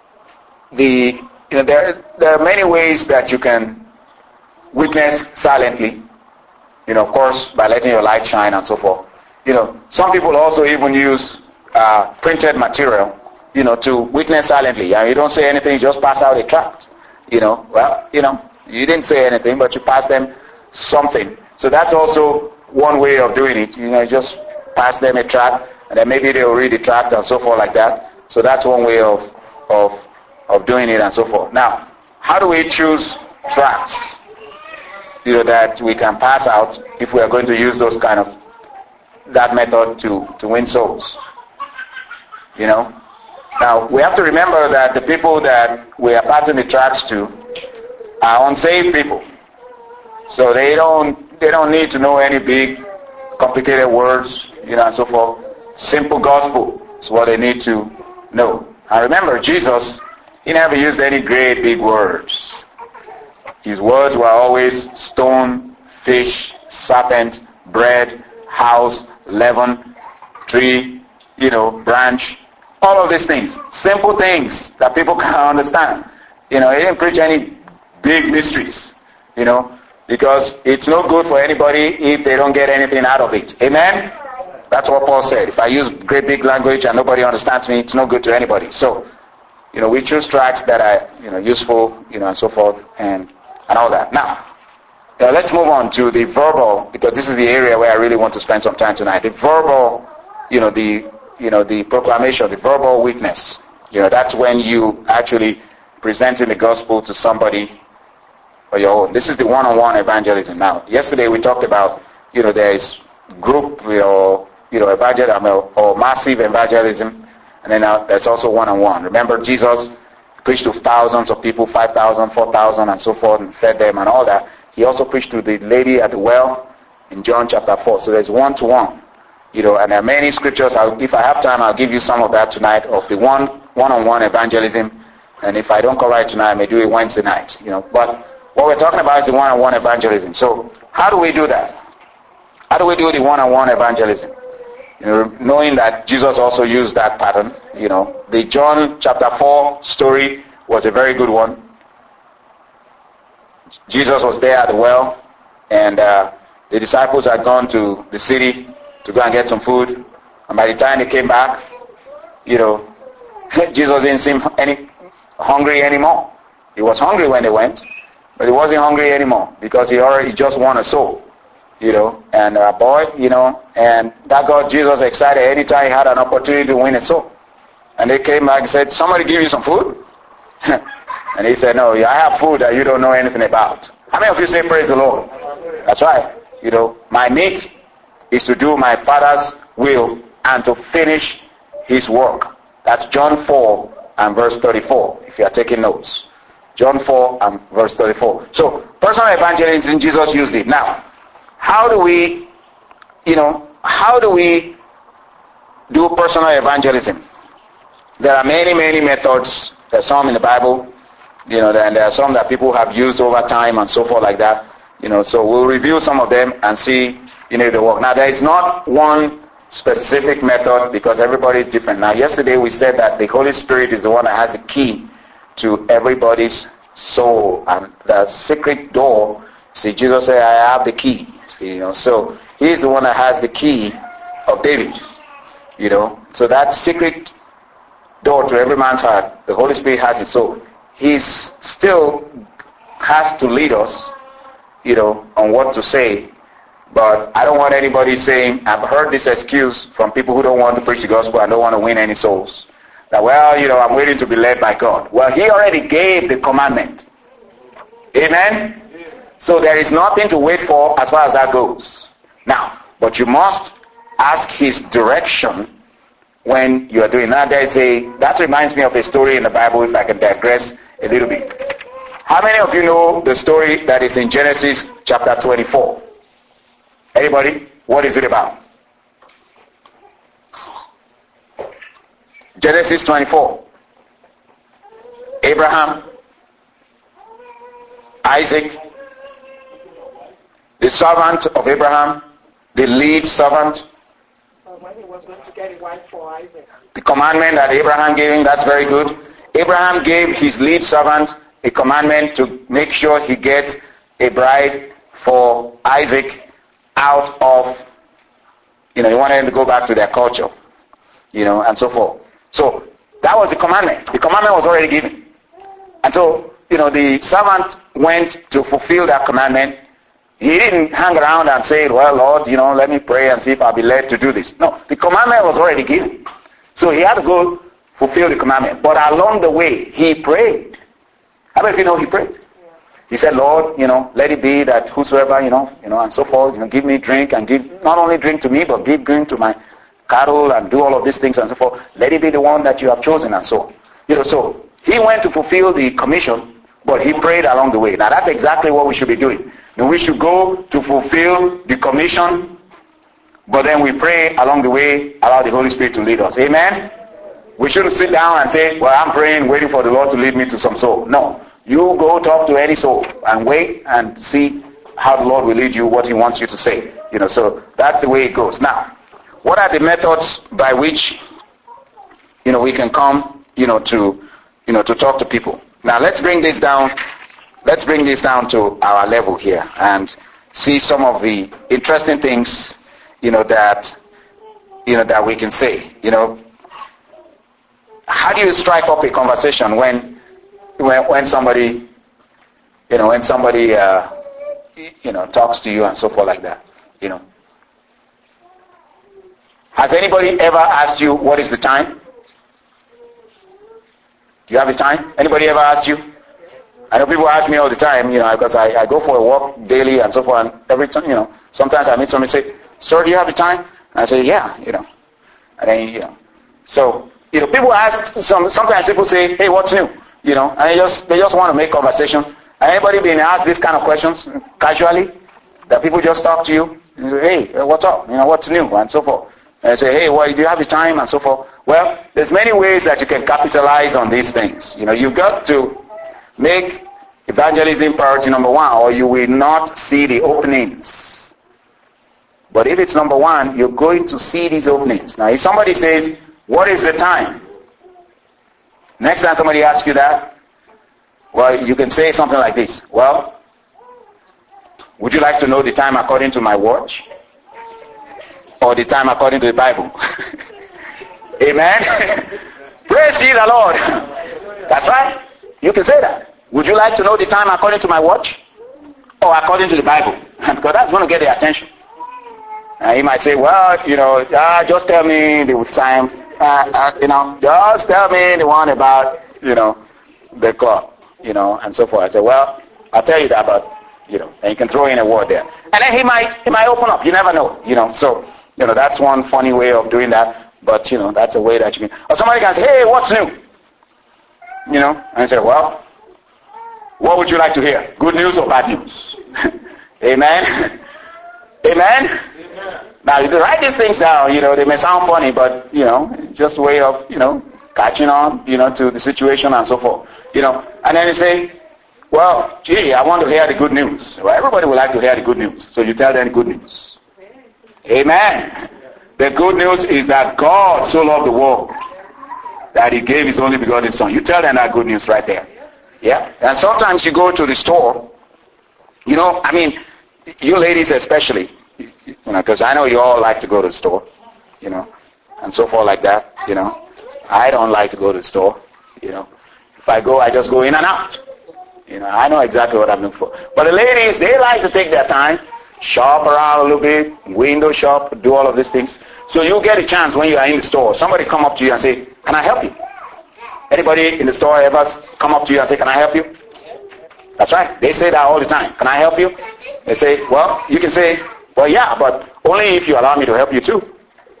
the you know there there are many ways that you can witness silently. You know, of course, by letting your light shine and so forth. You know, some people also even use uh, printed material, you know, to witness silently. And you don't say anything, you just pass out a tract. You know, well, you know, you didn't say anything, but you pass them something. So that's also one way of doing it. You know, just pass them a tract, and then maybe they'll read the tract and so forth like that. So that's one way of of of doing it and so forth. Now, how do we choose tracts, you know, that we can pass out if we are going to use those kind of that method to to win souls? You know, now we have to remember that the people that we are passing the tracts to are unsaved people, so they don't they don't need to know any big complicated words, you know, and so forth. Simple gospel is what they need to know. And remember, Jesus, he never used any great big words. His words were always stone, fish, serpent, bread, house, leaven, tree, you know, branch, all of these things. Simple things that people can understand. You know, he didn't preach any big mysteries, you know, because it's no good for anybody if they don't get anything out of it. Amen? That's what Paul said. If I use great big language and nobody understands me, it's no good to anybody. So, you know, we choose tracts that are, you know, useful, you know, and so forth, and, and all that. Now, you know, let's move on to the verbal, because this is the area where I really want to spend some time tonight. The verbal, you know, the, you know, the proclamation, the verbal witness. You know, that's when you actually presenting the gospel to somebody or your own. This is the one-on-one evangelism. Now, yesterday we talked about, you know, there is group or, you know, evangelism or, or massive evangelism, and then uh, there's also one-on-one. Remember, Jesus preached to thousands of people, five thousand, four thousand, and so forth, and fed them and all that. He also preached to the lady at the well in John chapter four. So there's one-to-one, you know, and there are many scriptures. I'll, if I have time, I'll give you some of that tonight of the one one-on-one evangelism. And if I don't cover it tonight, I may do it Wednesday night, you know. But what we're talking about is the one-on-one evangelism. So how do we do that? How do we do the one-on-one evangelism? You know, knowing that Jesus also used that pattern. You know, the John chapter four story was a very good one. Jesus was there at the well, and uh, the disciples had gone to the city to go and get some food. And by the time they came back, you know, Jesus didn't seem any hungry anymore. He was hungry when they went, but he wasn't hungry anymore because he already just won a soul, you know, and a boy, you know, and that got Jesus excited anytime he had an opportunity to win a soul. And they came back and said, somebody give you some food? And he said, no, I have food that you don't know anything about. How many of you say praise the Lord? That's right. You know, my meat is to do my Father's will and to finish his work. That's John four and verse thirty-four, if you are taking notes. John four and verse thirty-four. So, personal evangelism, Jesus used it. Now, how do we, you know, how do we do personal evangelism? There are many, many methods. There's some in the Bible, you know, and there are some that people have used over time and so forth like that. You know, so we'll review some of them and see, you know, if they work. Now, there is not one specific method because everybody is different. Now, yesterday we said that the Holy Spirit is the one that has the key to everybody's soul, and the secret door. See, Jesus said, I have the key. You know, so he's the one that has the key of David. You know, so that secret door to every man's heart, the Holy Spirit has it. So he's still has to lead us, you know, on what to say. But I don't want anybody saying, I've heard this excuse from people who don't want to preach the gospel and don't want to win any souls. That, well, you know, I'm waiting to be led by God. Well, he already gave the commandment. Amen? So there is nothing to wait for as far as that goes. Now, but you must ask his direction when you are doing that. There's a, that reminds me of a story in the Bible, if I can digress a little bit. How many of you know the story that is in Genesis chapter twenty-four? Anybody? What is it about? Genesis twenty-four. Abraham, Isaac, the servant of Abraham, the lead servant, when he was going to get a wife for Isaac. The commandment that Abraham gave him, that's very good. Abraham gave his lead servant a commandment to make sure he gets a bride for Isaac out of, you know, he wanted him to go back to their culture, you know, and so forth. So that was the commandment. The commandment was already given. And so, you know, the servant went to fulfill that commandment. He didn't hang around and say, well, Lord, you know, let me pray and see if I'll be led to do this. No, the commandment was already given. So he had to go fulfill the commandment. But along the way, he prayed. How many of you know he prayed? He said, Lord, you know, let it be that whosoever, you know, you know, and so forth, you know, give me drink and give, not only drink to me, but give drink to my cattle and do all of these things and so forth. Let it be the one that you have chosen and so on. You know, so he went to fulfill the commission, but he prayed along the way. Now that's exactly what we should be doing. And we should go to fulfill the commission, but then we pray along the way, allow the Holy Spirit to lead us. Amen? We shouldn't sit down and say, well, I'm praying, waiting for the Lord to lead me to some soul. No. You go talk to any soul and wait and see how the Lord will lead you, what he wants you to say. You know, so that's the way it goes. Now, what are the methods by which, you know, we can come, you know, to, you know, to talk to people? Now, let's bring this down. Let's bring this down to our level here and see some of the interesting things, you know, that, you know, that we can say. You know, how do you strike up a conversation when, when, when somebody, you know, when somebody, uh, you know, talks to you and so forth like that? You know, has anybody ever asked you what is the time? Do you have a time? Anybody ever asked you? I know people ask me all the time, you know, because I, I go for a walk daily and so forth, and every time, you know, sometimes I meet somebody say, sir, do you have the time? And I say, yeah, you know. And then, you know, so, you know, people ask, some, sometimes people say, hey, what's new? You know, and they just, they just want to make conversation. And anybody been asked these kind of questions casually? That people just talk to you, and say, hey, what's up? You know, what's new? And so forth. And I say, hey, well, do you have the time? And so forth. Well, there's many ways that you can capitalize on these things. You know, you've got to make evangelism priority number one, or you will not see the openings. But if it's number one, you're going to see these openings. Now, if somebody says, what is the time? Next time somebody asks you that, well, you can say something like this. Well, would you like to know the time according to my watch? Or the time according to the Bible? Amen? Praise ye the Lord. That's right. You can say that. Would you like to know the time according to my watch? Or according to the Bible? Because that's going to get the attention. And he might say, well, you know, uh, just tell me the time, uh, uh, you know, just tell me the one about, you know, the clock, you know, and so forth. I say, well, I'll tell you that, but, you know, and you can throw in a word there. And then he might, he might open up. You never know, you know. So, you know, that's one funny way of doing that. But, you know, that's a way that you can. Or somebody can say, hey, what's new? You know, and I say, well, what would you like to hear? Good news or bad news? Amen? Amen? Amen? Now, if you write these things down, you know, they may sound funny, but, you know, just a way of, you know, catching on, you know, to the situation and so forth. You know, and then you say, well, gee, I want to hear the good news. Well, everybody would like to hear the good news. So you tell them the good news. Amen. The good news is that God so loved the world that he gave his only begotten son. You tell them that good news right there. Yeah. And sometimes you go to the store, you know, I mean, you ladies especially, you know, because I know you all like to go to the store, you know, and so forth like that, you know. I don't like to go to the store, you know. If I go, I just go in and out. You know, I know exactly what I'm looking for. But the ladies, they like to take their time, shop around a little bit, window shop, do all of these things. So you get a chance when you are in the store. Somebody come up to you and say, can I help you? Anybody in the store ever come up to you and say, can I help you? That's right. They say that all the time. Can I help you? They say, well, you can say, well, yeah, but only if you allow me to help you too.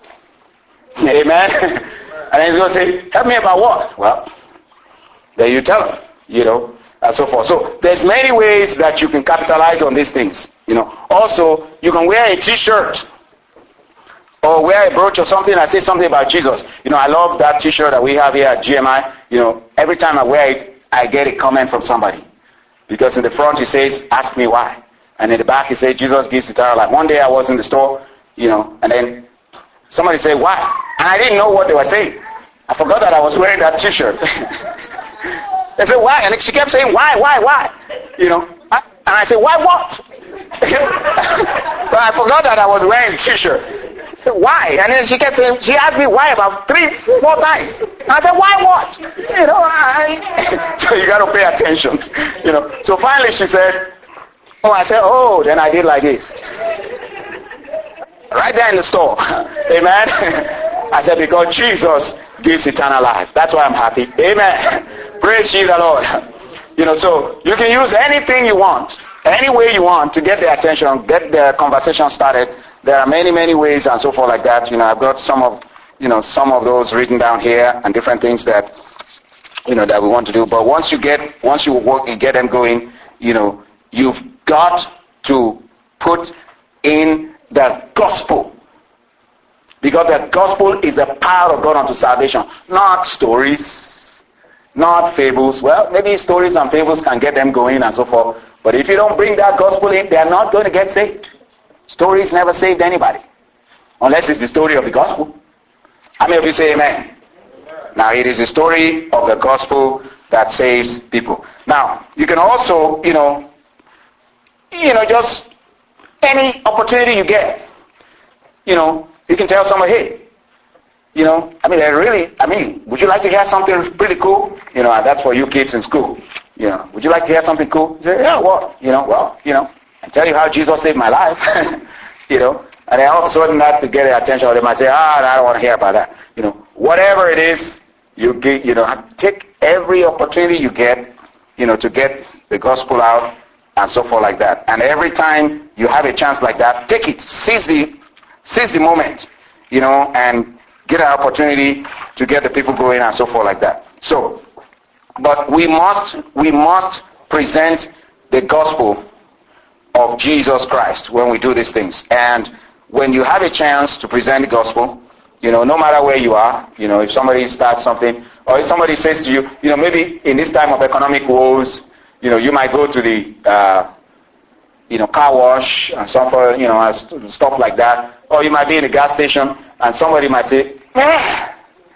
Amen. And then he's going to say, help me about what? Well, then you tell him, you know, and so forth. So there's many ways that you can capitalize on these things. You know, also you can wear a T-shirt or wear a brooch or something that says something about Jesus. You know, I love that T-shirt that we have here at G M I. You know, every time I wear it, I get a comment from somebody, because in the front it says, "Ask me why," and in the back it says, "Jesus gives eternal life." One day I was in the store, you know, and then Somebody said, why? And I didn't know what they were saying. I forgot that I was wearing that t-shirt. They said, why? And she kept saying, why, why, why? You know. And I said, why what? But I forgot that I was wearing a t-shirt. Why? And then she kept saying, she asked me why about three, four times. And I said, why what? You know, I, so you got to pay attention. You know. So finally she said, oh, I said, oh, then I did like this. Right there in the store. Amen. I said, because Jesus gives eternal life. That's why I'm happy. Amen. Praise ye the Lord. You know, so you can use anything you want, any way you want to get their attention, get the conversation started. There are many, many ways and so forth like that. You know, I've got some of, you know, some of those written down here and different things that, you know, that we want to do. But once you get, once you work and get them going, you know, you've got to put in the gospel. Because the gospel is the power of God unto salvation. Not stories, not fables. Well, maybe stories and fables can get them going and so forth. But if you don't bring that gospel in, they are not going to get saved. Stories never saved anybody. Unless it's the story of the gospel. How many of you say amen? Amen? Now, it is the story of the gospel that saves people. Now, you can also, you know, you know, just any opportunity you get, you know, you can tell someone, hey, you know, I mean, I really, I mean, would you like to hear something pretty cool? You know, that's for you kids in school. You know, would you like to hear something cool? You say, yeah, what? You know, well, you know, I tell you how Jesus saved my life. You know, and then all of a sudden that to get their attention, they might say, ah, I don't want to hear about that. You know, whatever it is, you get, you know, take every opportunity you get, you know, to get the gospel out and so forth like that. And every time you have a chance like that, take it, seize the, seize the moment, you know, and get an opportunity to get the people going and so forth like that. So, but we must, we must present the gospel of Jesus Christ when we do these things. And when you have a chance to present the gospel, you know, no matter where you are, you know, if somebody starts something, or if somebody says to you, you know, maybe in this time of economic woes, you know, you might go to the, uh, you know, car wash and stuff, you know, stuff like that. Or you might be in a gas station and somebody might say, eh,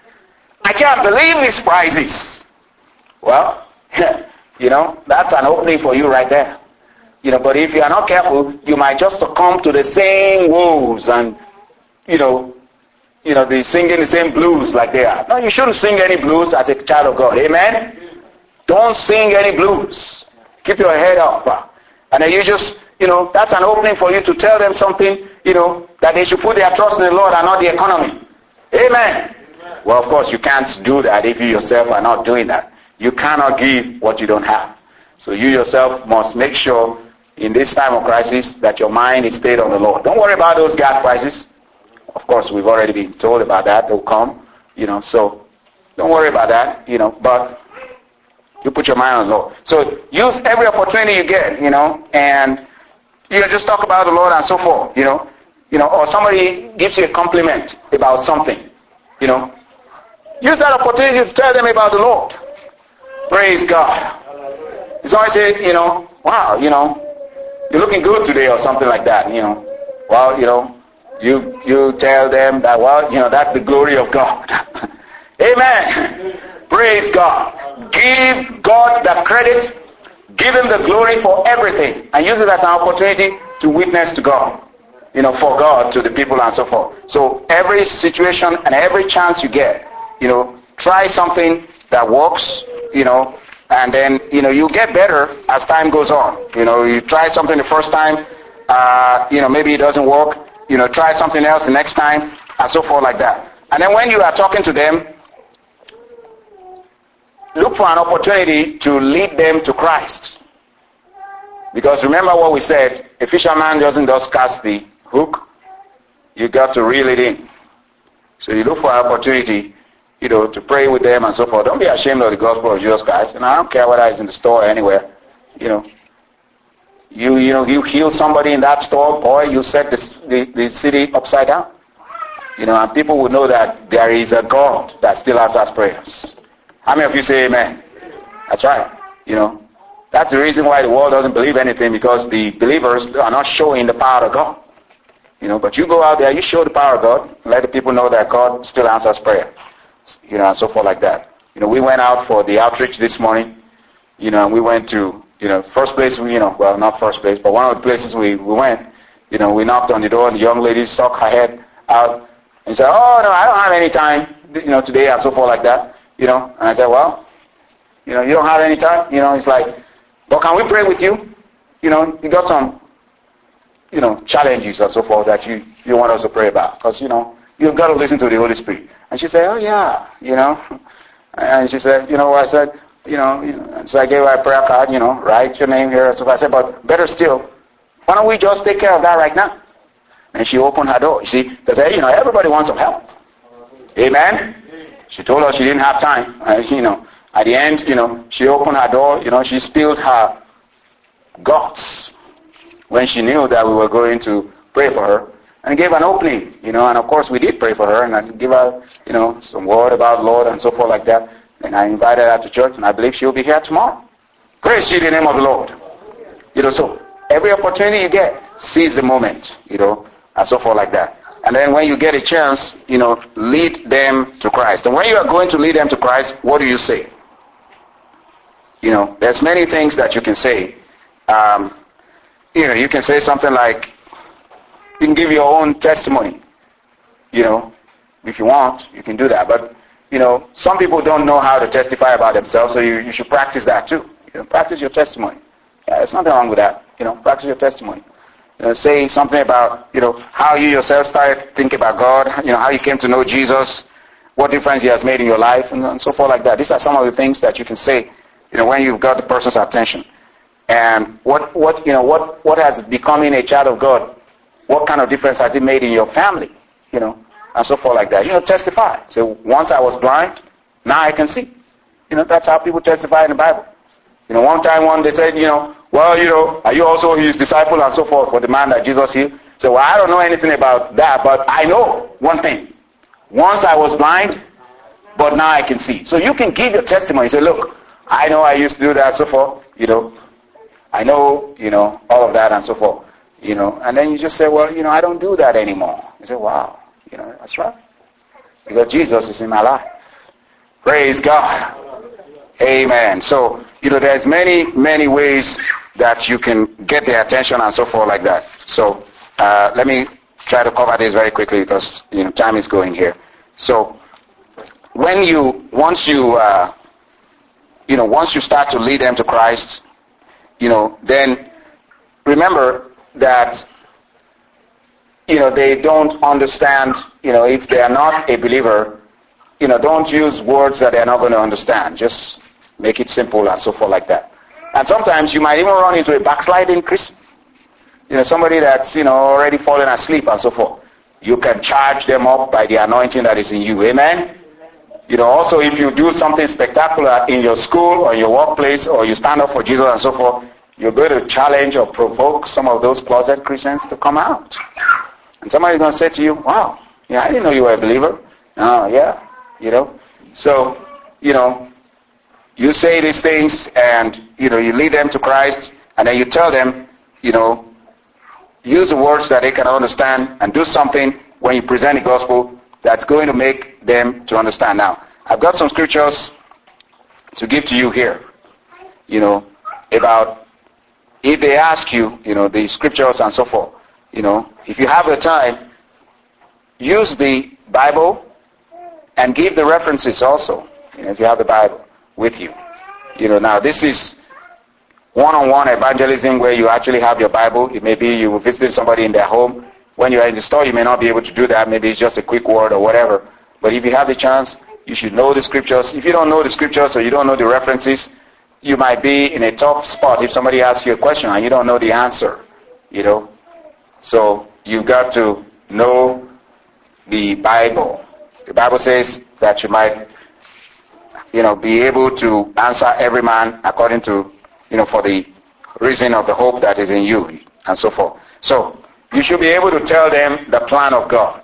I can't believe these prices. Well, you know, that's an opening for you right there. You know, but if you are not careful, you might just succumb to the same woes and, you know, you know, the singing the same blues like they are. No, you shouldn't sing any blues as a child of God. Amen? Don't sing any blues. Keep your head up. And then you just, you know, that's an opening for you to tell them something, you know, that they should put their trust in the Lord and not the economy. Amen? Amen. Well, of course, you can't do that if you yourself are not doing that. You cannot give what you don't have. So you yourself must make sure in this time of crisis that your mind is stayed on the Lord. Don't worry about those gas prices. Of course, we've already been told about that. They'll come, you know, so don't worry about that, you know, but you put your mind on the Lord. So use every opportunity you get, you know, and you know, just talk about the Lord and so forth, you know, you know, or somebody gives you a compliment about something, you know, use that opportunity to tell them about the Lord. Praise God. Somebody say, you know, wow, you know, you're looking good today or something like that, you know. Well, you know, you you tell them that, well, you know, that's the glory of God. Amen. Praise God. Give God the credit. Give Him the glory for everything. And use it as an opportunity to witness to God. You know, for God, to the people and so forth. So every situation and every chance you get, you know, try something that works, you know, and then, you know, you get better as time goes on. You know, you try something the first time, uh, you know, maybe it doesn't work. You know, try something else the next time, and so forth like that. And then when you are talking to them, look for an opportunity to lead them to Christ. Because remember what we said, a fisherman doesn't just cast the hook. You got to reel it in. So you look for an opportunity, you know, to pray with them and so forth. Don't be ashamed of the gospel of Jesus Christ. And I don't care whether it's in the store or anywhere. You know, you you know, you heal somebody in that store, boy, you set the, the, the city upside down. You know, and people will know that there is a God that still answers prayers. How many of you say amen? That's right. You know, that's the reason why the world doesn't believe anything, because the believers are not showing the power of God. You know, but you go out there, you show the power of God, let the people know that God still answers prayer. You know, and so forth like that. You know, we went out for the outreach this morning, you know, and we went to, you know, first place, we, you know, well, not first place, but one of the places we, we went, you know, we knocked on the door and the young lady stuck her head out and said, oh, no, I don't have any time, you know, today and so forth like that, you know. And I said, well, you know, you don't have any time? You know, it's like, but can we pray with you? You know, you got some, you know, challenges and so forth that you, you want us to pray about. Because, you know, you've got to listen to the Holy Spirit. And she said, oh, yeah, you know. And she said, you know what I said? You know, you know, so I gave her a prayer card, you know, write your name here. So I said, but better still, why don't we just take care of that right now? And she opened her door, you see, because, you know, everybody wants some help. Amen? She told us she didn't have time. Uh, you know, at the end, you know, she opened her door, you know, she spilled her guts when she knew that we were going to pray for her. And gave an opening, you know, and of course we did pray for her, and I give her, you know, some word about Lord and so forth like that. And I invited her to church, and I believe she'll be here tomorrow. Praise ye the name of the Lord. You know, so every opportunity you get, seize the moment, you know, and so forth like that. And then when you get a chance, you know, lead them to Christ. And when you are going to lead them to Christ, what do you say? You know, there's many things that you can say. Um, you know, you can say something like, you can give your own testimony, you know, if you want, you can do that. But, you know, some people don't know how to testify about themselves, so you, you should practice that too. You know, practice your testimony. Yeah, there's nothing wrong with that. You know, practice your testimony. You know, say something about, you know, how you yourself started thinking about God, you know, how you came to know Jesus, what difference He has made in your life, and, and so forth like that. These are some of the things that you can say, you know, when you've got the person's attention. And what, what, you know, what, what has becoming a child of God, what kind of difference has it made in your family, you know, and so forth like that. You know, testify. So once I was blind, now I can see. You know, that's how people testify in the Bible. You know, one time one, they said, you know, well, you know, are you also his disciple and so forth for the man that Jesus healed? So, well, I don't know anything about that, but I know one thing. Once I was blind, but now I can see. So you can give your testimony. Say, look, I know I used to do that and so forth, you know. I know, you know, all of that and so forth. You know, and then you just say, well, you know, I don't do that anymore. You say, wow, you know, that's right. Because Jesus is in my life. Praise God. Amen. So, you know, there's many, many ways that you can get their attention and so forth like that. So, uh, let me try to cover this very quickly because, you know, time is going here. So, when you, once you, uh, you know, once you start to lead them to Christ, you know, then remember that, you know, they don't understand, you know, if they are not a believer, you know, don't use words that they're not going to understand. Just make it simple and so forth like that. And sometimes you might even run into a backsliding Christian. You know, somebody that's, you know, already fallen asleep and so forth. You can charge them up by the anointing that is in you. Amen? You know, also if you do something spectacular in your school or your workplace or you stand up for Jesus and so forth, you're going to challenge or provoke some of those closet Christians to come out. And somebody's going to say to you, wow, yeah, I didn't know you were a believer. Oh, yeah, you know. So, you know, you say these things and, you know, you lead them to Christ and then you tell them, you know, use the words that they can understand and do something when you present the gospel that's going to make them to understand. Now, I've got some scriptures to give to you here, you know, about if they ask you, you know, the scriptures and so forth, you know, if you have the time, use the Bible and give the references also, you know, if you have the Bible with you. You know, now this is one-on-one evangelism where you actually have your Bible. It may be you visited somebody in their home. When you are in the store, you may not be able to do that. Maybe it's just a quick word or whatever. But if you have the chance, you should know the scriptures. If you don't know the scriptures or you don't know the references, you might be in a tough spot if somebody asks you a question and you don't know the answer, you know. So you've got to know the Bible. The Bible says that you might, you know, be able to answer every man according to, you know, for the reason of the hope that is in you and so forth. So you should be able to tell them the plan of God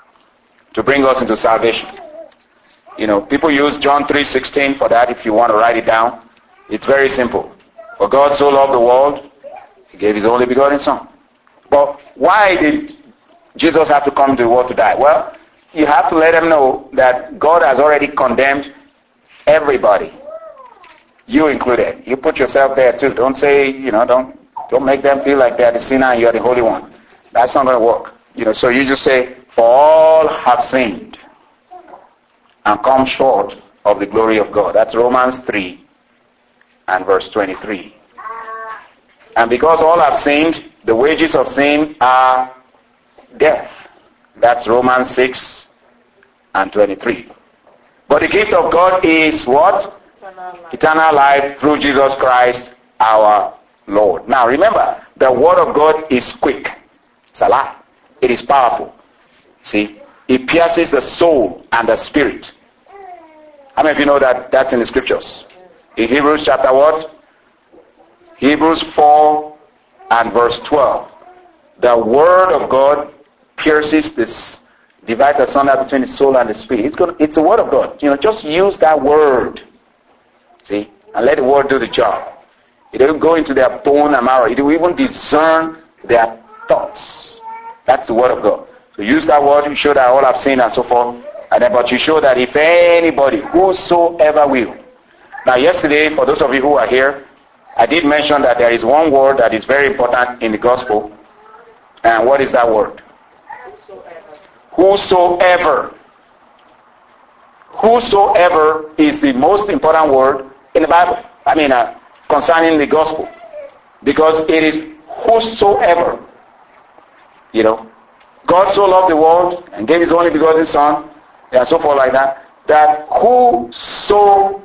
to bring us into salvation. You know, people use John three sixteen for that if you want to write it down. It's very simple. For God so loved the world, He gave His only begotten Son. But why did Jesus had to come to the world to die? Well, you have to let them know that God has already condemned everybody. You included. You put yourself there too. Don't say, you know, don't don't make them feel like they're the sinner and you're the Holy One. That's not going to work. You know, so you just say, for all have sinned and come short of the glory of God. That's Romans three and verse twenty-three. And because all have sinned, the wages of sin are death. That's Romans six and twenty-three. But the gift of God is what? Eternal life. Eternal life through Jesus Christ our Lord. Now remember, the word of God is quick. It's alive. It is powerful. See? It pierces the soul and the spirit. How many of you know that that's in the scriptures? In Hebrews chapter what? Hebrews four and verse twelve. The word of God pierces this, divides asunder between the soul and the spirit. It's going, it's the word of God. You know, just use that word. See? And let the word do the job. It will go into their bone and marrow. It will even discern their thoughts. That's the word of God. So use that word. You show that all have sinned and so forth. And then, but you show that if anybody, whosoever will. Now yesterday, for those of you who are here, I did mention that there is one word that is very important in the gospel. And what is that word? Whosoever. Whosoever. Whosoever is the most important word in the Bible. I mean, uh, concerning the gospel. Because it is whosoever. You know, God so loved the world and gave his only begotten Son, and so forth like that, that whosoever.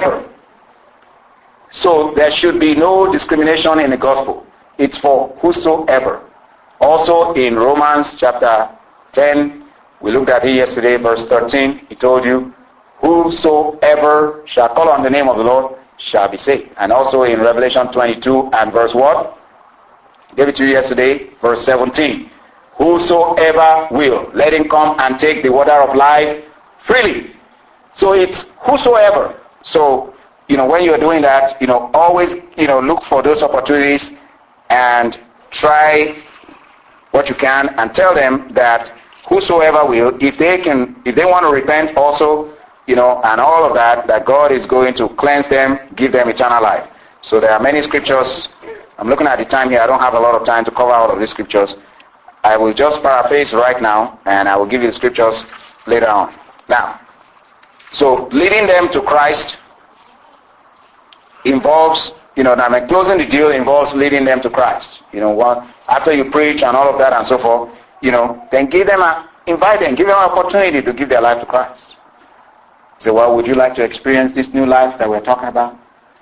So there should be no discrimination in the gospel. It's for whosoever. Also in Romans chapter ten, we looked at it yesterday, verse thirteen, he told you, whosoever shall call on the name of the Lord shall be saved. And also in Revelation twenty-two and verse what? Gave it to you yesterday, verse seventeen. Whosoever will, let him come and take the water of life freely. So it's whosoever. So, you know, when you're doing that, you know, always, you know, look for those opportunities and try what you can and tell them that whosoever will, if they can, if they want to repent also, you know, and all of that, that God is going to cleanse them, give them eternal life. So there are many scriptures. I'm looking at the time here. I don't have a lot of time to cover all of these scriptures. I will just paraphrase right now, and I will give you the scriptures later on. Now, so leading them to Christ involves, you know, now closing the deal involves leading them to Christ. You know, what after you preach and all of that and so forth, you know, then give them a, invite them, give them an opportunity to give their life to Christ. So, well, would you like to experience this new life that we're talking about?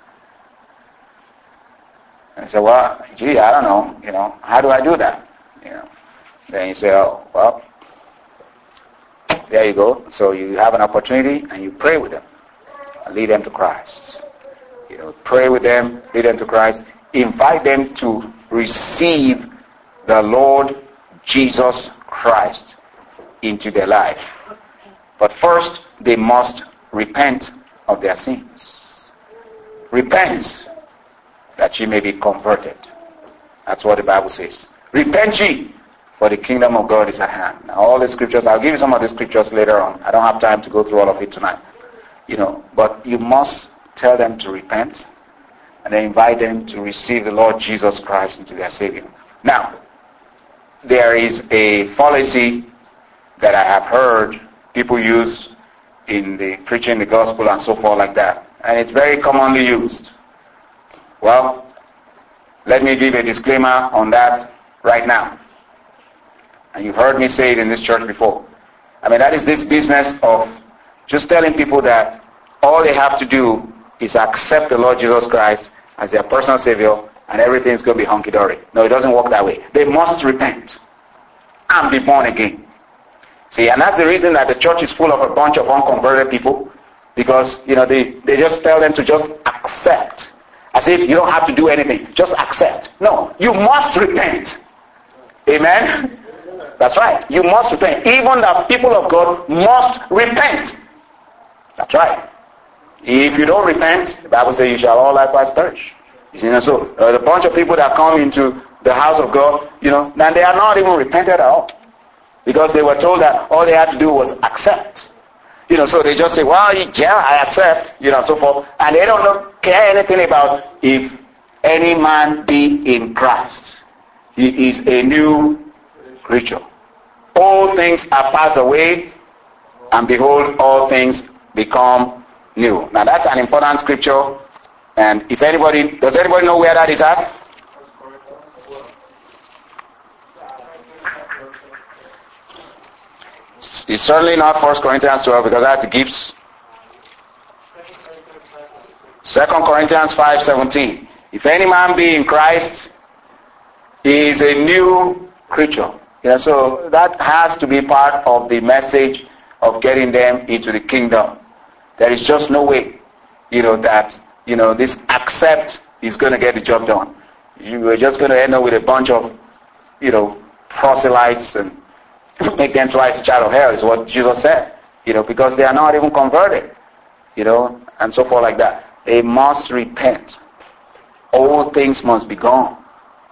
And I say, well, gee, I don't know, you know, how do I do that? You know. Then you say, oh, well, there you go. So you have an opportunity and you pray with them. And lead them to Christ. You know, pray with them, lead them to Christ. Invite them to receive the Lord Jesus Christ into their life. But first, they must repent of their sins. Repent that ye may be converted. That's what the Bible says. Repent ye, for the kingdom of God is at hand. Now, all the scriptures, I'll give you some of the scriptures later on. I don't have time to go through all of it tonight. You know, but you must tell them to repent and then invite them to receive the Lord Jesus Christ into their Savior. Now, there is a policy that I have heard people use in the preaching the gospel and so forth like that. And it's very commonly used. Well, let me give a disclaimer on that right now. And you've heard me say it in this church before. I mean, that is this business of just telling people that all they have to do is accept the Lord Jesus Christ as their personal Savior and everything's going to be hunky-dory. No, it doesn't work that way. They must repent and be born again. See, and that's the reason that the church is full of a bunch of unconverted people, because, you know, they, they just tell them to just accept. As if you don't have to do anything. Just accept. No, you must repent. Amen? That's right. You must repent. Even the people of God must repent. That's right. If you don't repent, the Bible says you shall all likewise perish. You see, so uh, the bunch of people that come into the house of God, you know, and they are not even repented at all. because they were told that all they had to do was accept. You know, so they just say, well, yeah, I accept, you know, so forth. And they don't know, care anything about if any man be in Christ. He is a new creature. All things are passed away, and behold, all things become new. Now that's an important scripture. And if anybody, does anybody know where that is at? It's certainly not First Corinthians twelve, because that's the gifts. Second Corinthians five seventeen. If any man be in Christ, he is a new creature. Yeah, so that has to be part of the message of getting them into the kingdom. There is just no way, you know, that, you know, this accept is going to get the job done. You are just going to end up with a bunch of, you know, proselytes and make them twice the child of hell, is what Jesus said. You know, because they are not even converted. You know, and so forth like that. They must repent. All things must be gone.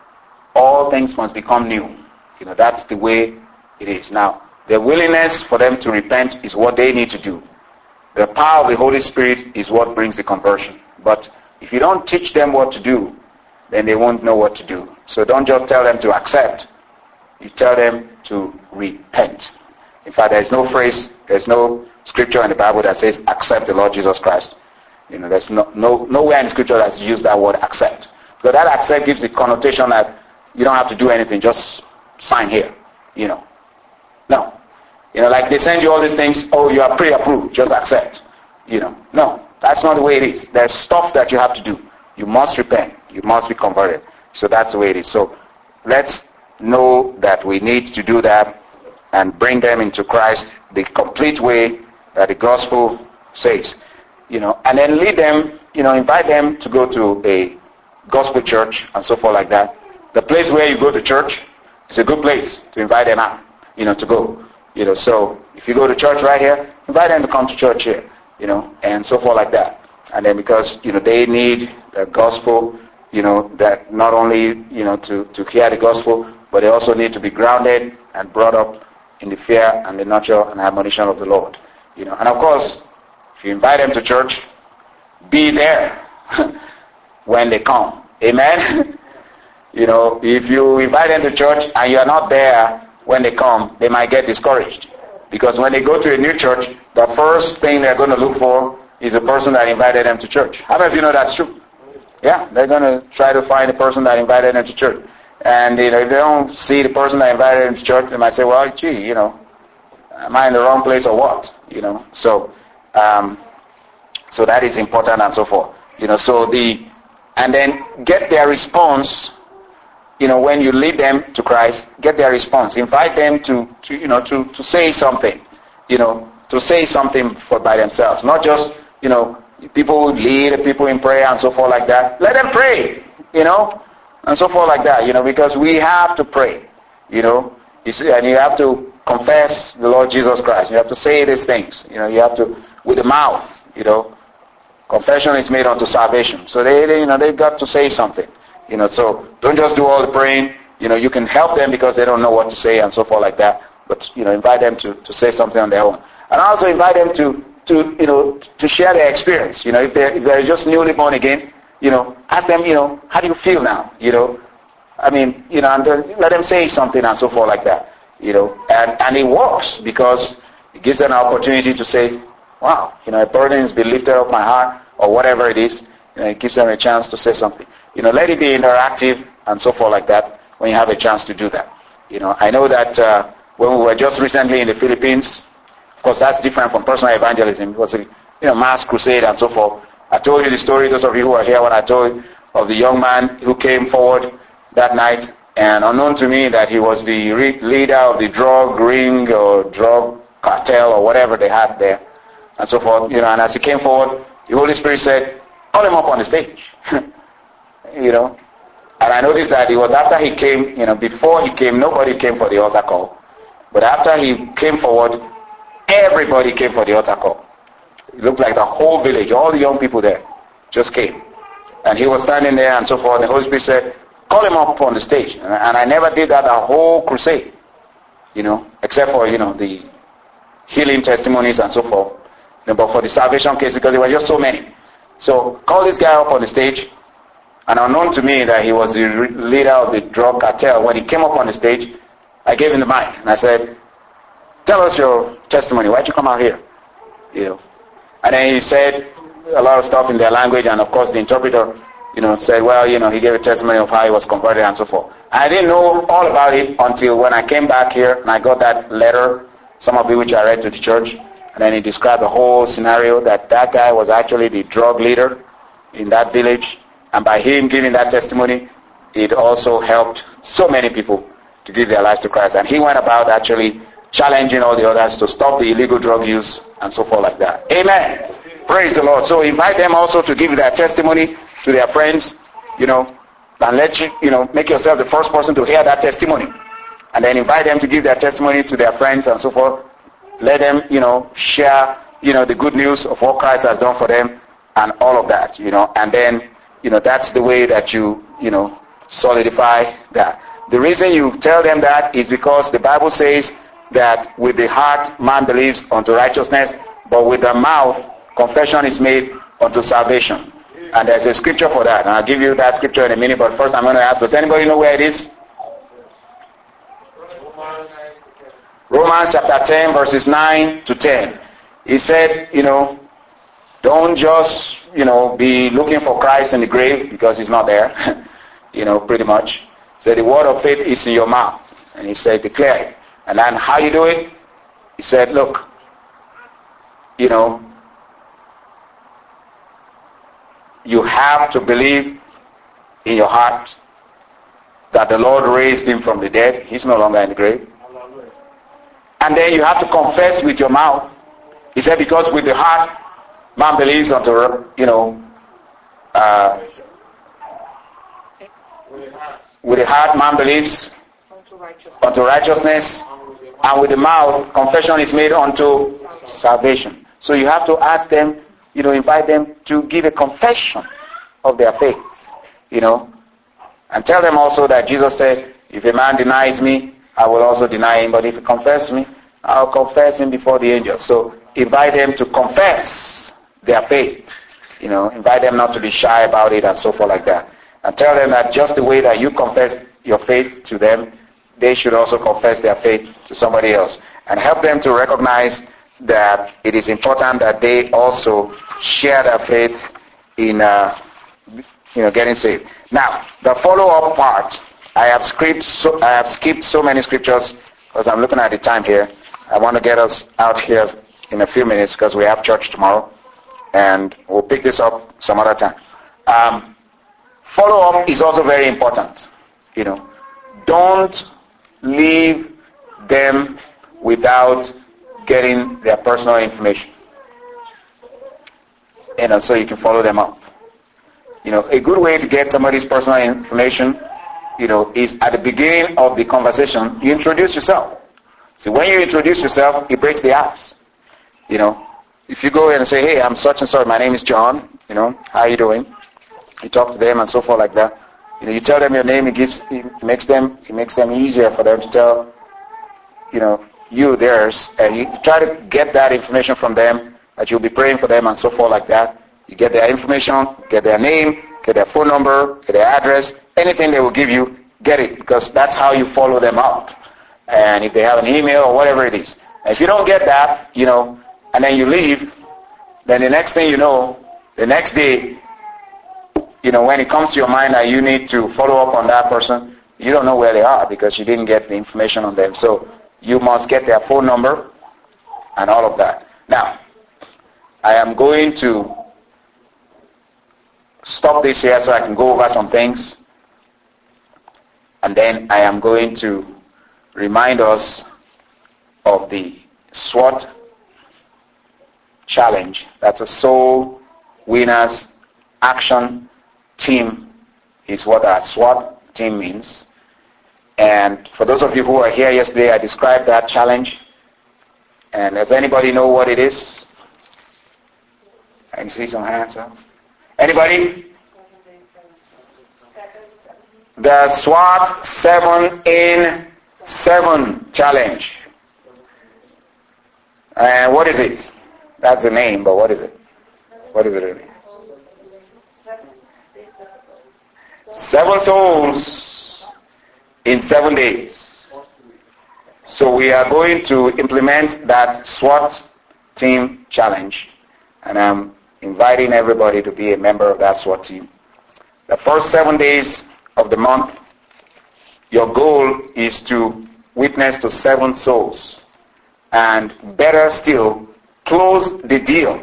All things must become new. You know, that's the way it is. Now, the willingness for them to repent is what they need to do. The power of the Holy Spirit is what brings the conversion. But if you don't teach them what to do, then they won't know what to do. So don't just tell them to accept. You tell them to repent. In fact, there's no phrase, there's no scripture in the Bible that says accept the Lord Jesus Christ. You know, there's no, no nowhere in the scripture that's used that word accept. Because that accept gives the connotation that you don't have to do anything, just sign here. You know. No. You know, like they send you all these things, oh, you are pre-approved, just accept. You know. No, that's not the way it is. There's stuff that you have to do. You must repent. You must be converted. So that's the way it is. So let's know that we need to do that and bring them into Christ the complete way that the gospel says. You know, and then lead them, you know, invite them to go to a gospel church and so forth like that. The place where you go to church is a good place to invite them out, you know, to go. You know, so if you go to church right here, invite them to come to church here, you know, and so forth like that. And then because, you know, they need the gospel, you know, that not only, you know, to, to hear the gospel, but they also need to be grounded and brought up in the fear and the nurture and admonition of the Lord. You know, and of course, if you invite them to church, be there when they come. Amen? You know, if you invite them to church and you are not there when they come, they might get discouraged. Because when they go to a new church, the first thing they're going to look for is the person that invited them to church. How many of you know that's true? Yeah, they're going to try to find the person that invited them to church. And you know, if they don't see the person that invited them to church, they might say, well, gee, you know, am I in the wrong place or what? You know, so um, so that is important and so forth. You know, so the, and then get their response, you know, when you lead them to Christ, get their response. Invite them to, to you know, to, to say something, you know, to say something for by themselves. Not just, you know, people lead people in prayer and so forth like that. Let them pray, you know, and so forth like that, you know, because we have to pray, you know, you see, and you have to confess the Lord Jesus Christ. You have to say these things, you know, you have to, with the mouth, you know, confession is made unto salvation. So they, they, you know, they've got to say something, you know, so don't just do all the praying, you know, you can help them because they don't know what to say and so forth like that, but, you know, invite them to, to say something on their own. And also invite them to, to, you know, to share their experience, you know, if they're, if they're just newly born again, you know, ask them, you know, how do you feel now, you know, I mean, you know, and let them say something and so forth like that, you know, and, and it works because it gives them an opportunity to say, wow, you know, a burden has been lifted off my heart, or whatever it is, you know, it gives them a chance to say something. You know, let it be interactive and so forth like that when you have a chance to do that. You know, I know that uh, when we were just recently in the Philippines, of course that's different from personal evangelism. It was a, you know, mass crusade and so forth. I told you the story, those of you who are here, when I told you of the young man who came forward that night, and unknown to me that he was the re- leader of the drug ring or drug cartel or whatever they had there, and so forth. You know, and as he came forward, the Holy Spirit said, call him up on the stage. You know, and I noticed that it was after he came, you know, before he came, nobody came for the altar call. But after he came forward, everybody came for the altar call. It looked like the whole village, all the young people there, just came. And he was standing there and so forth. The Holy Spirit said, call him up on the stage. And I never did that the whole crusade. you know, except for, you know, the healing testimonies and so forth. You know, but for the salvation case, because there were just so many. So call this guy up on the stage, and unknown to me that he was the leader of the drug cartel. When he came up on the stage, I gave him the mic, and I said, tell us your testimony. Why'd you come out here? You know. And then he said a lot of stuff in their language, and of course the interpreter, you know, said, well, you know, he gave a testimony of how he was converted and so forth. I didn't know all about it until when I came back here and I got that letter, some of it which I read to the church, and then he described the whole scenario that that guy was actually the drug leader in that village, and by him giving that testimony, it also helped so many people to give their lives to Christ. And he went about actually challenging all the others to stop the illegal drug use and so forth like that. Amen. Praise the Lord. So invite them also to give their testimony to their friends, you know, and let you, you know, make yourself the first person to hear that testimony. And then invite them to give their testimony to their friends and so forth. Let them, you know, share, you know, the good news of what Christ has done for them and all of that, you know. And then, you know, that's the way that you, you know, solidify that. The reason you tell them that is because the Bible says that with the heart man believes unto righteousness, but with the mouth confession is made unto salvation. And there's a scripture for that. And I'll give you that scripture in a minute, but first I'm going to ask, does anybody know where it is? Romans chapter ten, verses nine to ten. He said, you know, don't just, you know, be looking for Christ in the grave because he's not there. You know, pretty much. So the word of faith is in your mouth. And he said, declare it. And then how you do it? He said, look, you know, you have to believe in your heart that the Lord raised him from the dead. He's no longer in the grave. And then you have to confess with your mouth. He said, because with the heart, man believes unto, you know, uh, with the heart, man believes unto righteousness. unto righteousness, and with the mouth, confession is made unto salvation. So you have to ask them, you know, invite them to give a confession of their faith, you know, and tell them also that Jesus said, if a man denies me, I will also deny him, but if he confesses me, I'll confess him before the angels. So invite them to confess their faith, you know, invite them not to be shy about it and so forth like that. And tell them that just the way that you confess your faith to them, they should also confess their faith to somebody else. And help them to recognize that it is important that they also share their faith in, uh, you know, getting saved. Now, the follow-up part, I have skipped so, I have skipped so many scriptures because I'm looking at the time here. I want to get us out here in a few minutes because we have church tomorrow, and we'll pick this up some other time. Um, follow-up is also very important. You know, don't leave them without getting their personal information, you know, so you can follow them up. You know, a good way to get somebody's personal information, you know, is at the beginning of the conversation, you introduce yourself. See, when you introduce yourself, it breaks the ice. You know, if you go in and say, hey, I'm such and such, my name is John, you know, how are you doing? You talk to them and so forth like that. You know, you tell them your name, it gives, it makes them, it makes them easier for them to tell, you know, you theirs, and you try to get that information from them, that you'll be praying for them and so forth like that. You get their information, get their name, get their phone number, get their address, anything they will give you, get it, because that's how you follow them up. And if they have an email or whatever it is. And if you don't get that, you know, and then you leave, then the next thing you know, the next day, you know, when it comes to your mind that you need to follow up on that person, you don't know where they are because you didn't get the information on them. So you must get their phone number and all of that. Now, I am going to stop this here so I can go over some things. And then I am going to remind us of the SWOT challenge. That's a Soul Winners Action Team is what our SWOT team means. And for those of you who were here yesterday, I described that challenge. And does anybody know what it is? I can see some hands up. Anybody? The SWOT seven in seven Challenge. And what is it? That's the name, but what is it? What is it really? Seven souls in seven days. So we are going to implement that SWAT team challenge, and I'm inviting everybody to be a member of that SWAT team. The first seven days of the month, your goal is to witness to seven souls, and better still, close the deal.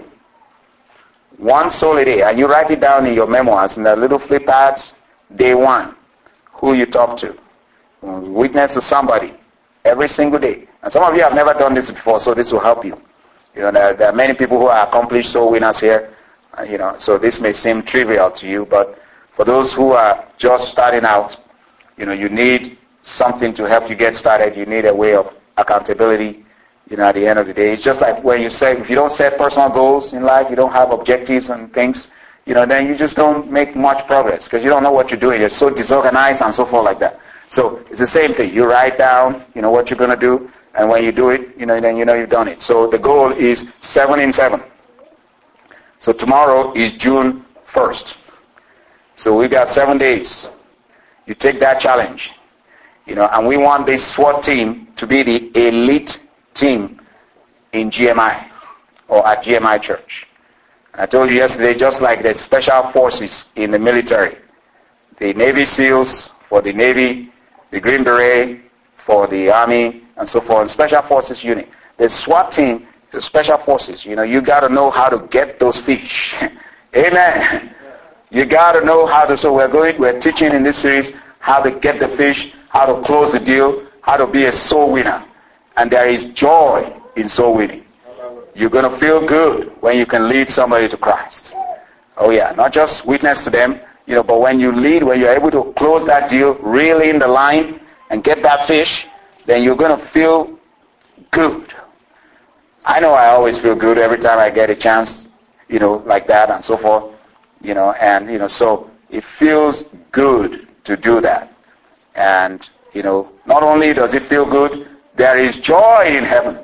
One soul a day, and you write it down in your memoirs in the little flip pads. Day one, who you talk to, witness to somebody every single day. And some of you have never done this before, so this will help you. You know, there, there are many people who are accomplished soul winners here. Uh, you know, so this may seem trivial to you, but for those who are just starting out, you know, you need something to help you get started. You need a way of accountability. You know, at the end of the day, it's just like when you say, if you don't set personal goals in life, you don't have objectives and things, you know, then you just don't make much progress because you don't know what you're doing. You're so disorganized and so forth like that. So it's the same thing. You write down, you know, what you're going to do, and when you do it, you know, then you know you've done it. So the goal is seven in seven. So tomorrow is June first. So we got seven days. You take that challenge, you know, and we want this SWAT team to be the elite team in G M I or at G M I Church. And I told you yesterday, just like the special forces in the military, the Navy SEALs for the Navy, the Green Beret for the Army, and so forth, and Special Forces unit. The SWAT team, the Special Forces, you know, you got to know how to get those fish. Amen. You got to know how to, so we're going, we're teaching in this series how to get the fish, how to close the deal, how to be a soul winner. And there is joy in soul winning. You're going to feel good when you can lead somebody to Christ. Oh yeah, not just witness to them, you know, but when you lead, when you're able to close that deal, reel in the line and get that fish, then you're going to feel good. I know I always feel good every time I get a chance, you know, like that and so forth, you know, and, you know, so it feels good to do that. And, you know, not only does it feel good, there is joy in heaven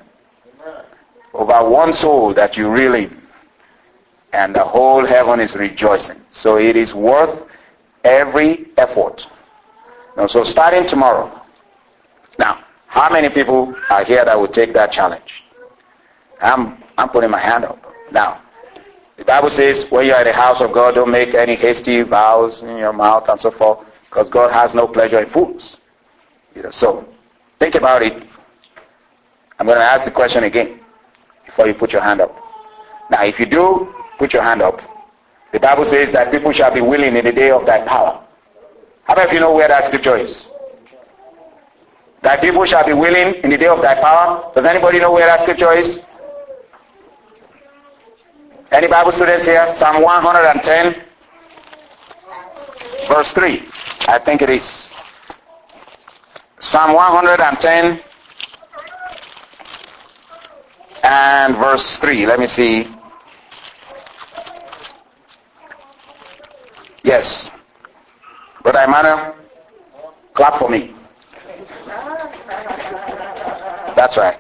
over one soul that you reel in, and the whole heaven is rejoicing. So it is worth every effort. Now, so starting tomorrow. Now, how many people are here that will take that challenge? I'm I'm putting my hand up. Now, the Bible says when you are in the house of God, don't make any hasty vows in your mouth and so forth, because God has no pleasure in fools. You know, so think about it. I'm going to ask the question again before you put your hand up. Now, if you do put your hand up, the Bible says that people shall be willing in the day of thy power. How many of you know where that scripture is? That people shall be willing in the day of thy power. Does anybody know where that scripture is? Any Bible students here? Psalm one hundred ten, verse three. I think it is. Psalm one hundred ten and verse three. Let me see. Yes. Brother Emmanuel, clap for me. That's right.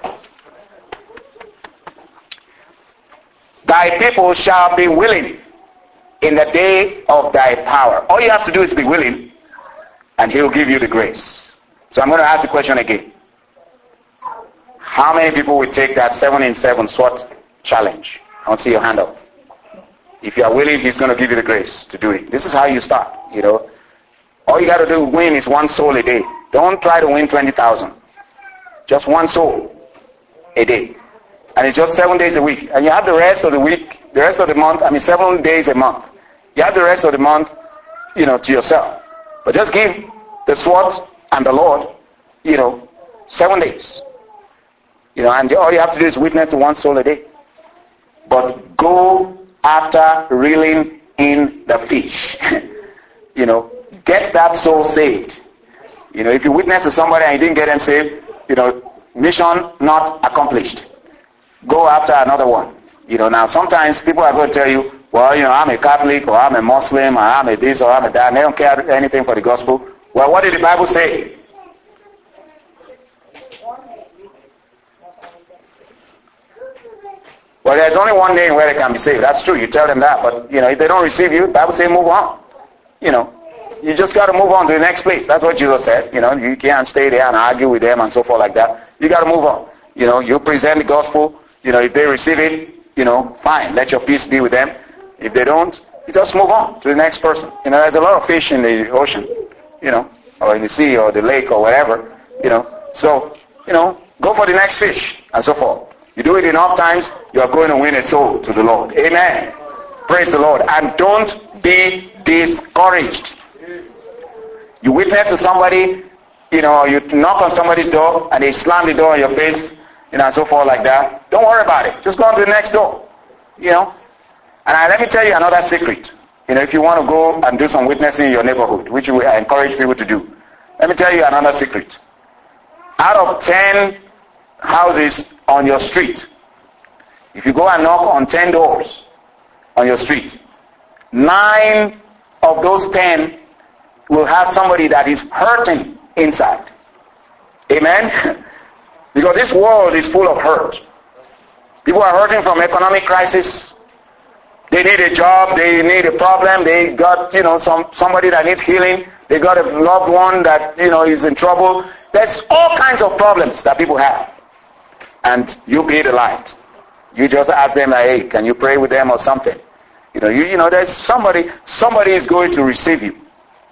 Thy people shall be willing in the day of thy power. All you have to do is be willing, and he'll give you the grace. So I'm going to ask the question again. How many people will take that seven in seven SWAT challenge? I want to see your hand up. If you are willing, he's going to give you the grace to do it. This is how you start, you know. All you got to do win is one soul a day. Don't try to win twenty thousand. Just one soul a day. And it's just seven days a week. And you have the rest of the week, the rest of the month, I mean seven days a month. You have the rest of the month, you know, to yourself. But just give the SWAT and the Lord, you know, seven days. You know, and all you have to do is witness to one soul a day. But go after reeling in the fish. You know, get that soul saved. You know, if you witness to somebody and you didn't get them saved, you know, mission not accomplished. Go after another one. You know, now sometimes people are going to tell you, well, you know, I'm a Catholic or I'm a Muslim or I'm a this or I'm a that, and they don't care anything for the gospel. Well, what did the Bible say? But there's only one name where they can be saved. That's true. You tell them that. But, you know, if they don't receive you, the Bible says move on. You know, you just got to move on to the next place. That's what Jesus said. You know, you can't stay there and argue with them and so forth like that. You got to move on. You know, you present the gospel. You know, if they receive it, you know, fine. Let your peace be with them. If they don't, you just move on to the next person. You know, there's a lot of fish in the ocean, you know, or in the sea or the lake or whatever, you know. So, you know, go for the next fish and so forth. You do it enough times, you are going to win a soul to the Lord. Amen. Praise the Lord. And don't be discouraged. You witness to somebody, you know, you knock on somebody's door and they slam the door in your face, you know, and so forth like that. Don't worry about it. Just go on to the next door, you know. And I, let me tell you another secret. You know, if you want to go and do some witnessing in your neighborhood, which I encourage people to do, let me tell you another secret. Out of ten houses on your street, if you go and knock on ten doors on your street, nine of those ten will have somebody that is hurting inside. Amen? Because this world is full of hurt. People are hurting from economic crisis. They need a job, they need a problem, they got, you know, some somebody that needs healing, they got a loved one that, you know, is in trouble. There's all kinds of problems that people have. And you be the light. You just ask them, like, hey, can you pray with them or something? You know, you, you know, there's somebody, somebody is going to receive you.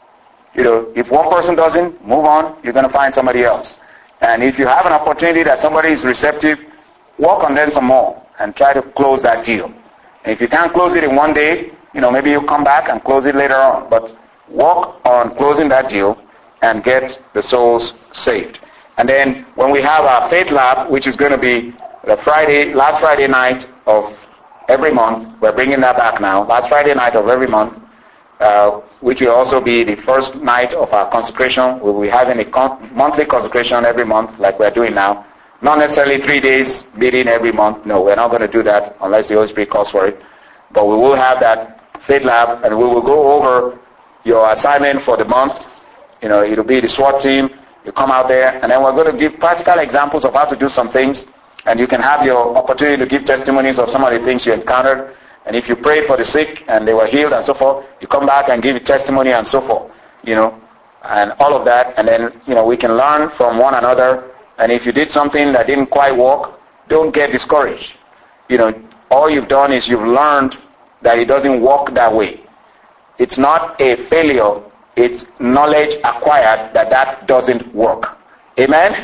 You know, if one person doesn't, move on, you're going to find somebody else. And if you have an opportunity that somebody is receptive, work on them some more and try to close that deal. And if you can't close it in one day, you know, maybe you come back and close it later on. But work on closing that deal and get the souls saved. And then when we have our faith lab, which is going to be the Friday, last Friday night of every month, we're bringing that back now, last Friday night of every month, uh, which will also be the first night of our consecration. We'll be having a con- monthly consecration every month like we're doing now. Not necessarily three days meeting every month. No, we're not going to do that unless the Holy Spirit calls for it. But we will have that faith lab and we will go over your assignment for the month. You know, it'll be the SWAT team. You come out there and then we're going to give practical examples of how to do some things. And you can have your opportunity to give testimonies of some of the things you encountered. And if you prayed for the sick and they were healed and so forth, you come back and give a testimony and so forth. You know, and all of that. And then, you know, we can learn from one another. And if you did something that didn't quite work, don't get discouraged. You know, all you've done is you've learned that it doesn't work that way. It's not a failure. It's knowledge acquired that that doesn't work. Amen?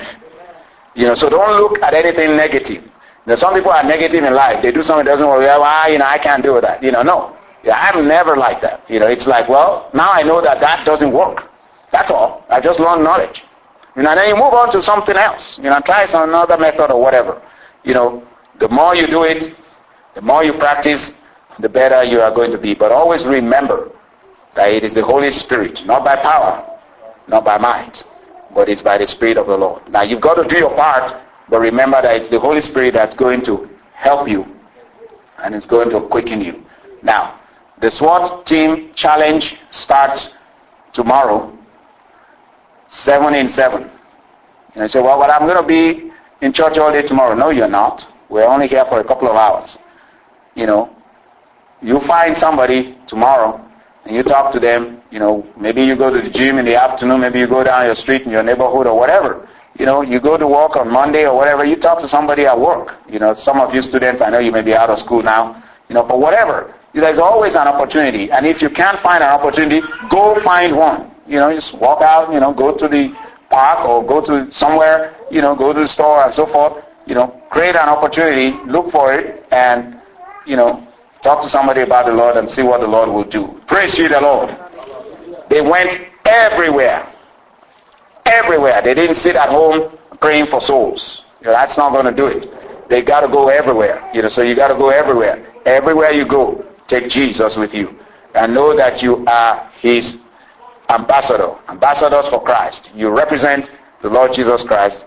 You know, so don't look at anything negative. You know, some people are negative in life. They do something that doesn't work. Well, you know, I can't do that. You know, no. Yeah, I'm never like that. You know, it's like, well, now I know that that doesn't work. That's all. I just learned knowledge. You know, and then you move on to something else. You know, try some another method or whatever. You know, the more you do it, the more you practice, the better you are going to be. But always remember that it is the Holy Spirit, not by power, not by might, but it's by the Spirit of the Lord. Now, you've got to do your part, but remember that it's the Holy Spirit that's going to help you and it's going to quicken you. Now, the SWAT team challenge starts tomorrow, seven in seven. And I say, well, well, I'm going to be in church all day tomorrow. No, you're not. We're only here for a couple of hours. You know, you find somebody tomorrow and you talk to them. You know, maybe you go to the gym in the afternoon. Maybe you go down your street in your neighborhood or whatever. You know, you go to work on Monday or whatever. You talk to somebody at work. You know, some of you students, I know you may be out of school now. You know, but whatever. There's always an opportunity. And if you can't find an opportunity, go find one. You know, just walk out, you know, go to the park or go to somewhere, you know, go to the store and so forth. You know, create an opportunity, look for it, and, you know, talk to somebody about the Lord and see what the Lord will do. Praise ye the Lord. They went everywhere. Everywhere. They didn't sit at home praying for souls. You know, that's not going to do it. They got to go everywhere. You know, so you got to go everywhere. Everywhere you go, take Jesus with you. And know that you are his ambassador. Ambassadors for Christ. You represent the Lord Jesus Christ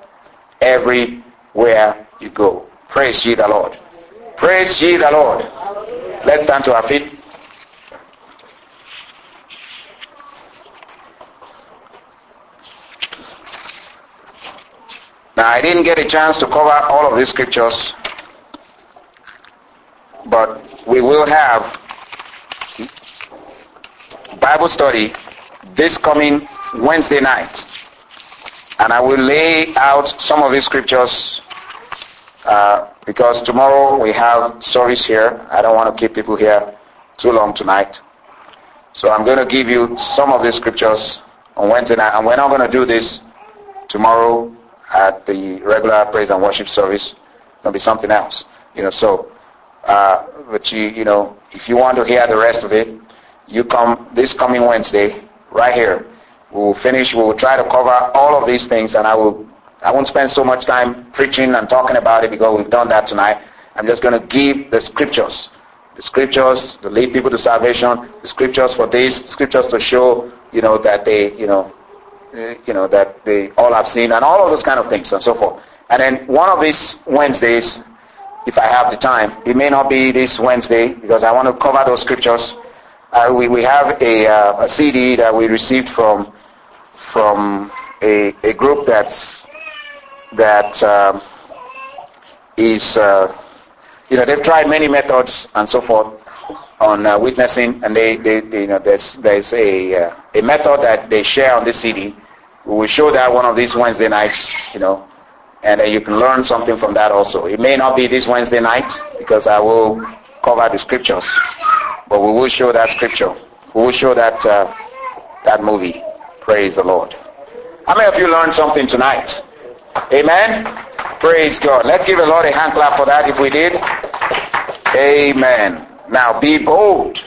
everywhere you go. Praise ye the Lord. Praise ye the Lord. Let's stand to our feet. Now, I didn't get a chance to cover all of these scriptures, we will have Bible study this coming Wednesday night. And I will lay out some of these scriptures uh, because tomorrow we have service here. I don't want to keep people here too long tonight. So I'm going to give you some of these scriptures on Wednesday night. And we're not going to do this tomorrow at the regular praise and worship service. It'll be something else. You know, so, uh, but you, you know, if you want to hear the rest of it, you come this coming Wednesday right here. We will finish. We will try to cover all of these things, and I will. I won't spend so much time preaching and talking about it because we've done that tonight. I'm just going to give the scriptures, the scriptures to lead people to salvation, the scriptures for this, scriptures to show, you know, that they, you know, uh, you know, that they all have seen, and all of those kind of things, and so forth. And then one of these Wednesdays, if I have the time, it may not be this Wednesday because I want to cover those scriptures. Uh, we we have a uh, a C D that we received from. from a, a group that's that um, is uh, you know, they've tried many methods and so forth on uh, witnessing, and they, they, they you know there's there's a uh, a method that they share on this C D. We will show that one of these Wednesday nights, you know, and uh, you can learn something from that also. It may not be this Wednesday night because I will cover the scriptures, but we will show that scripture. We will show that uh, that movie. Praise the Lord. How many of you learned something tonight? Amen? Praise God. Let's give the Lord a hand clap for that if we did. Amen. Now be bold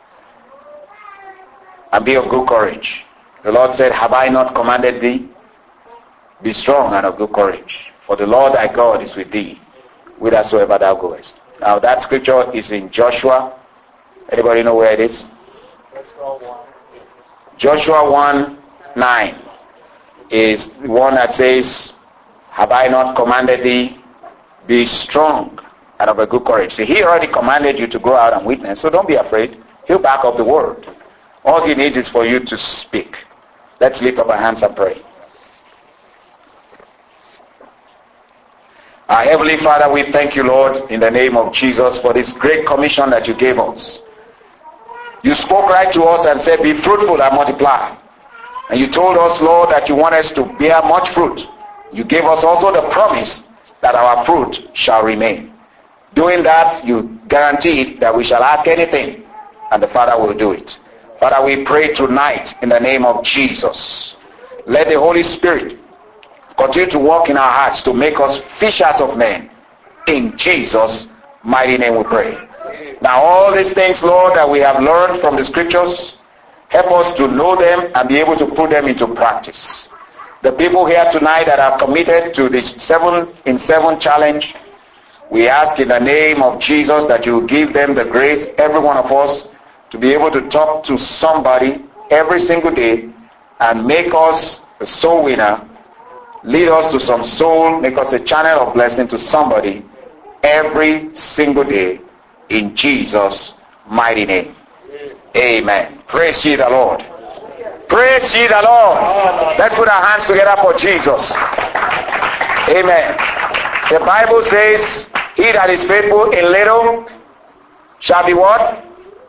and be of good courage. The Lord said, have I not commanded thee? Be strong and of good courage. For the Lord thy God is with thee, whithersoever thou goest. Now that scripture is in Joshua. Anybody know where it is? Joshua one nine is the one that says, have I not commanded thee? Be strong and of a good courage. See, he already commanded you to go out and witness, so don't be afraid. He'll back up the word. All he needs is for you to speak. Let's lift up our hands and pray. Our Heavenly Father, we thank you, Lord, in the name of Jesus, for this great commission that you gave us. You spoke right to us and said, be fruitful and multiply. And you told us, Lord, that you want us to bear much fruit. You gave us also the promise that our fruit shall remain. Doing that, you guaranteed that we shall ask anything, and the Father will do it. Father, we pray tonight in the name of Jesus. Let the Holy Spirit continue to work in our hearts to make us fishers of men. In Jesus' mighty name we pray. Now all these things, Lord, that we have learned from the scriptures, help us to know them and be able to put them into practice. The people here tonight that are committed to the seven in seven challenge, we ask in the name of Jesus that you give them the grace, every one of us, to be able to talk to somebody every single day and make us a soul winner, lead us to some soul, make us a channel of blessing to somebody every single day. In Jesus' mighty name. Amen. Praise ye the Lord. Praise ye the Lord. Let's put our hands together for Jesus. Amen. The Bible says, he that is faithful in little shall be what?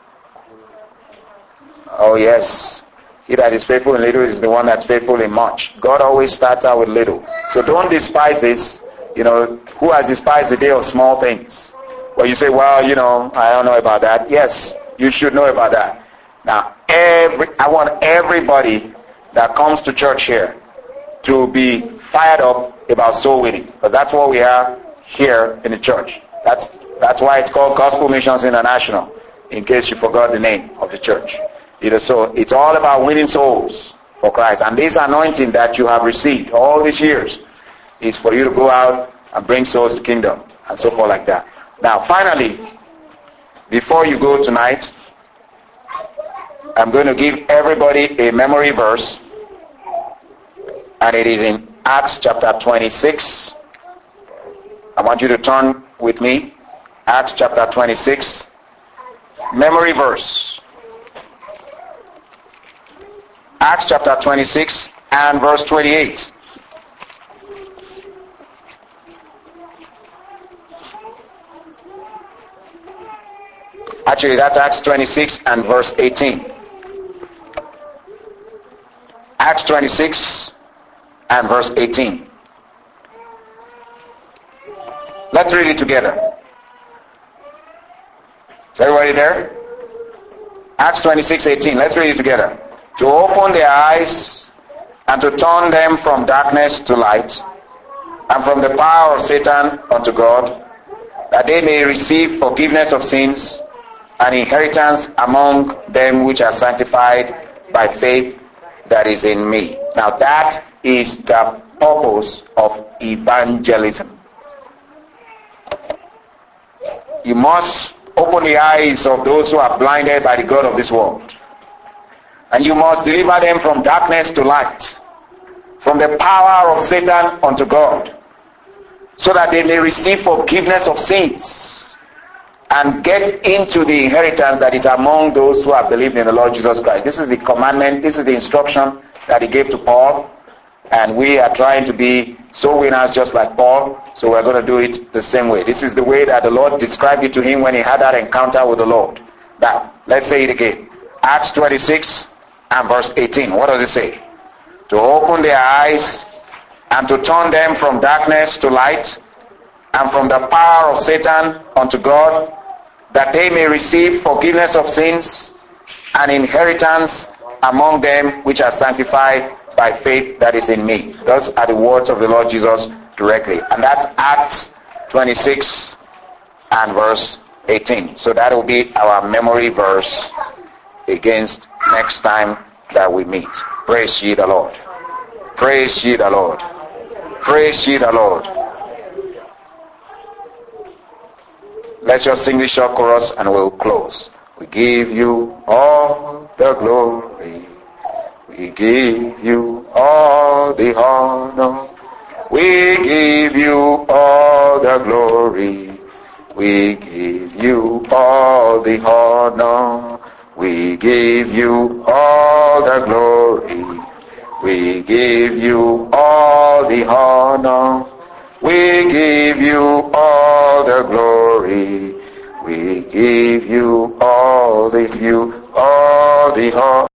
Oh yes. He that is faithful in little is the one that's faithful in much. God always starts out with little. So don't despise this. You know, who has despised the day of small things? Well, you say, well, you know, I don't know about that. Yes, you should know about that. Now, every I want everybody that comes to church here to be fired up about soul winning, because that's what we are here in the church. That's that's why it's called Gospel Missions International, in case you forgot the name of the church. You know, so it's all about winning souls for Christ. And this anointing that you have received all these years is for you to go out and bring souls to the kingdom and so forth like that. Now, finally, before you go tonight, I'm going to give everybody a memory verse, and it is in Acts chapter twenty-six. I want you to turn with me. Acts chapter twenty-six. Memory verse. Acts chapter twenty-six and verse twenty-eight. Actually, that's Acts twenty-six and verse eighteen. Acts twenty-six and verse eighteen. Let's read it together. Is everybody there? Acts twenty-six eighteen. Let's read it together. To open their eyes and to turn them from darkness to light and from the power of Satan unto God, that they may receive forgiveness of sins and inheritance among them which are sanctified by faith that is in me. Now that is the purpose of evangelism. You must open the eyes of those who are blinded by the God of this world. And you must deliver them from darkness to light, from the power of Satan unto God, so that they may receive forgiveness of sins and get into the inheritance that is among those who have believed in the Lord Jesus Christ. This is the commandment, this is the instruction that he gave to Paul, and we are trying to be soul winners just like Paul, so we're going to do it the same way. This is the way that the Lord described it to him when he had that encounter with the Lord. Now, let's say it again. Acts twenty-six and verse eighteen. What does it say? To open their eyes and to turn them from darkness to light and from the power of Satan unto God, that they may receive forgiveness of sins and inheritance among them which are sanctified by faith that is in me. Those are the words of the Lord Jesus directly. And that's Acts twenty-six and verse eighteen. So that will be our memory verse against next time that we meet. Praise ye the Lord. Praise ye the Lord. Praise ye the Lord. Let's just sing this short chorus and we'll close. We give you all the glory. We give you all the honor. We give you all the glory. We give you all the honor. We give you all the glory. We give you all the honor. We give you all the glory. We give you all the you all the honor.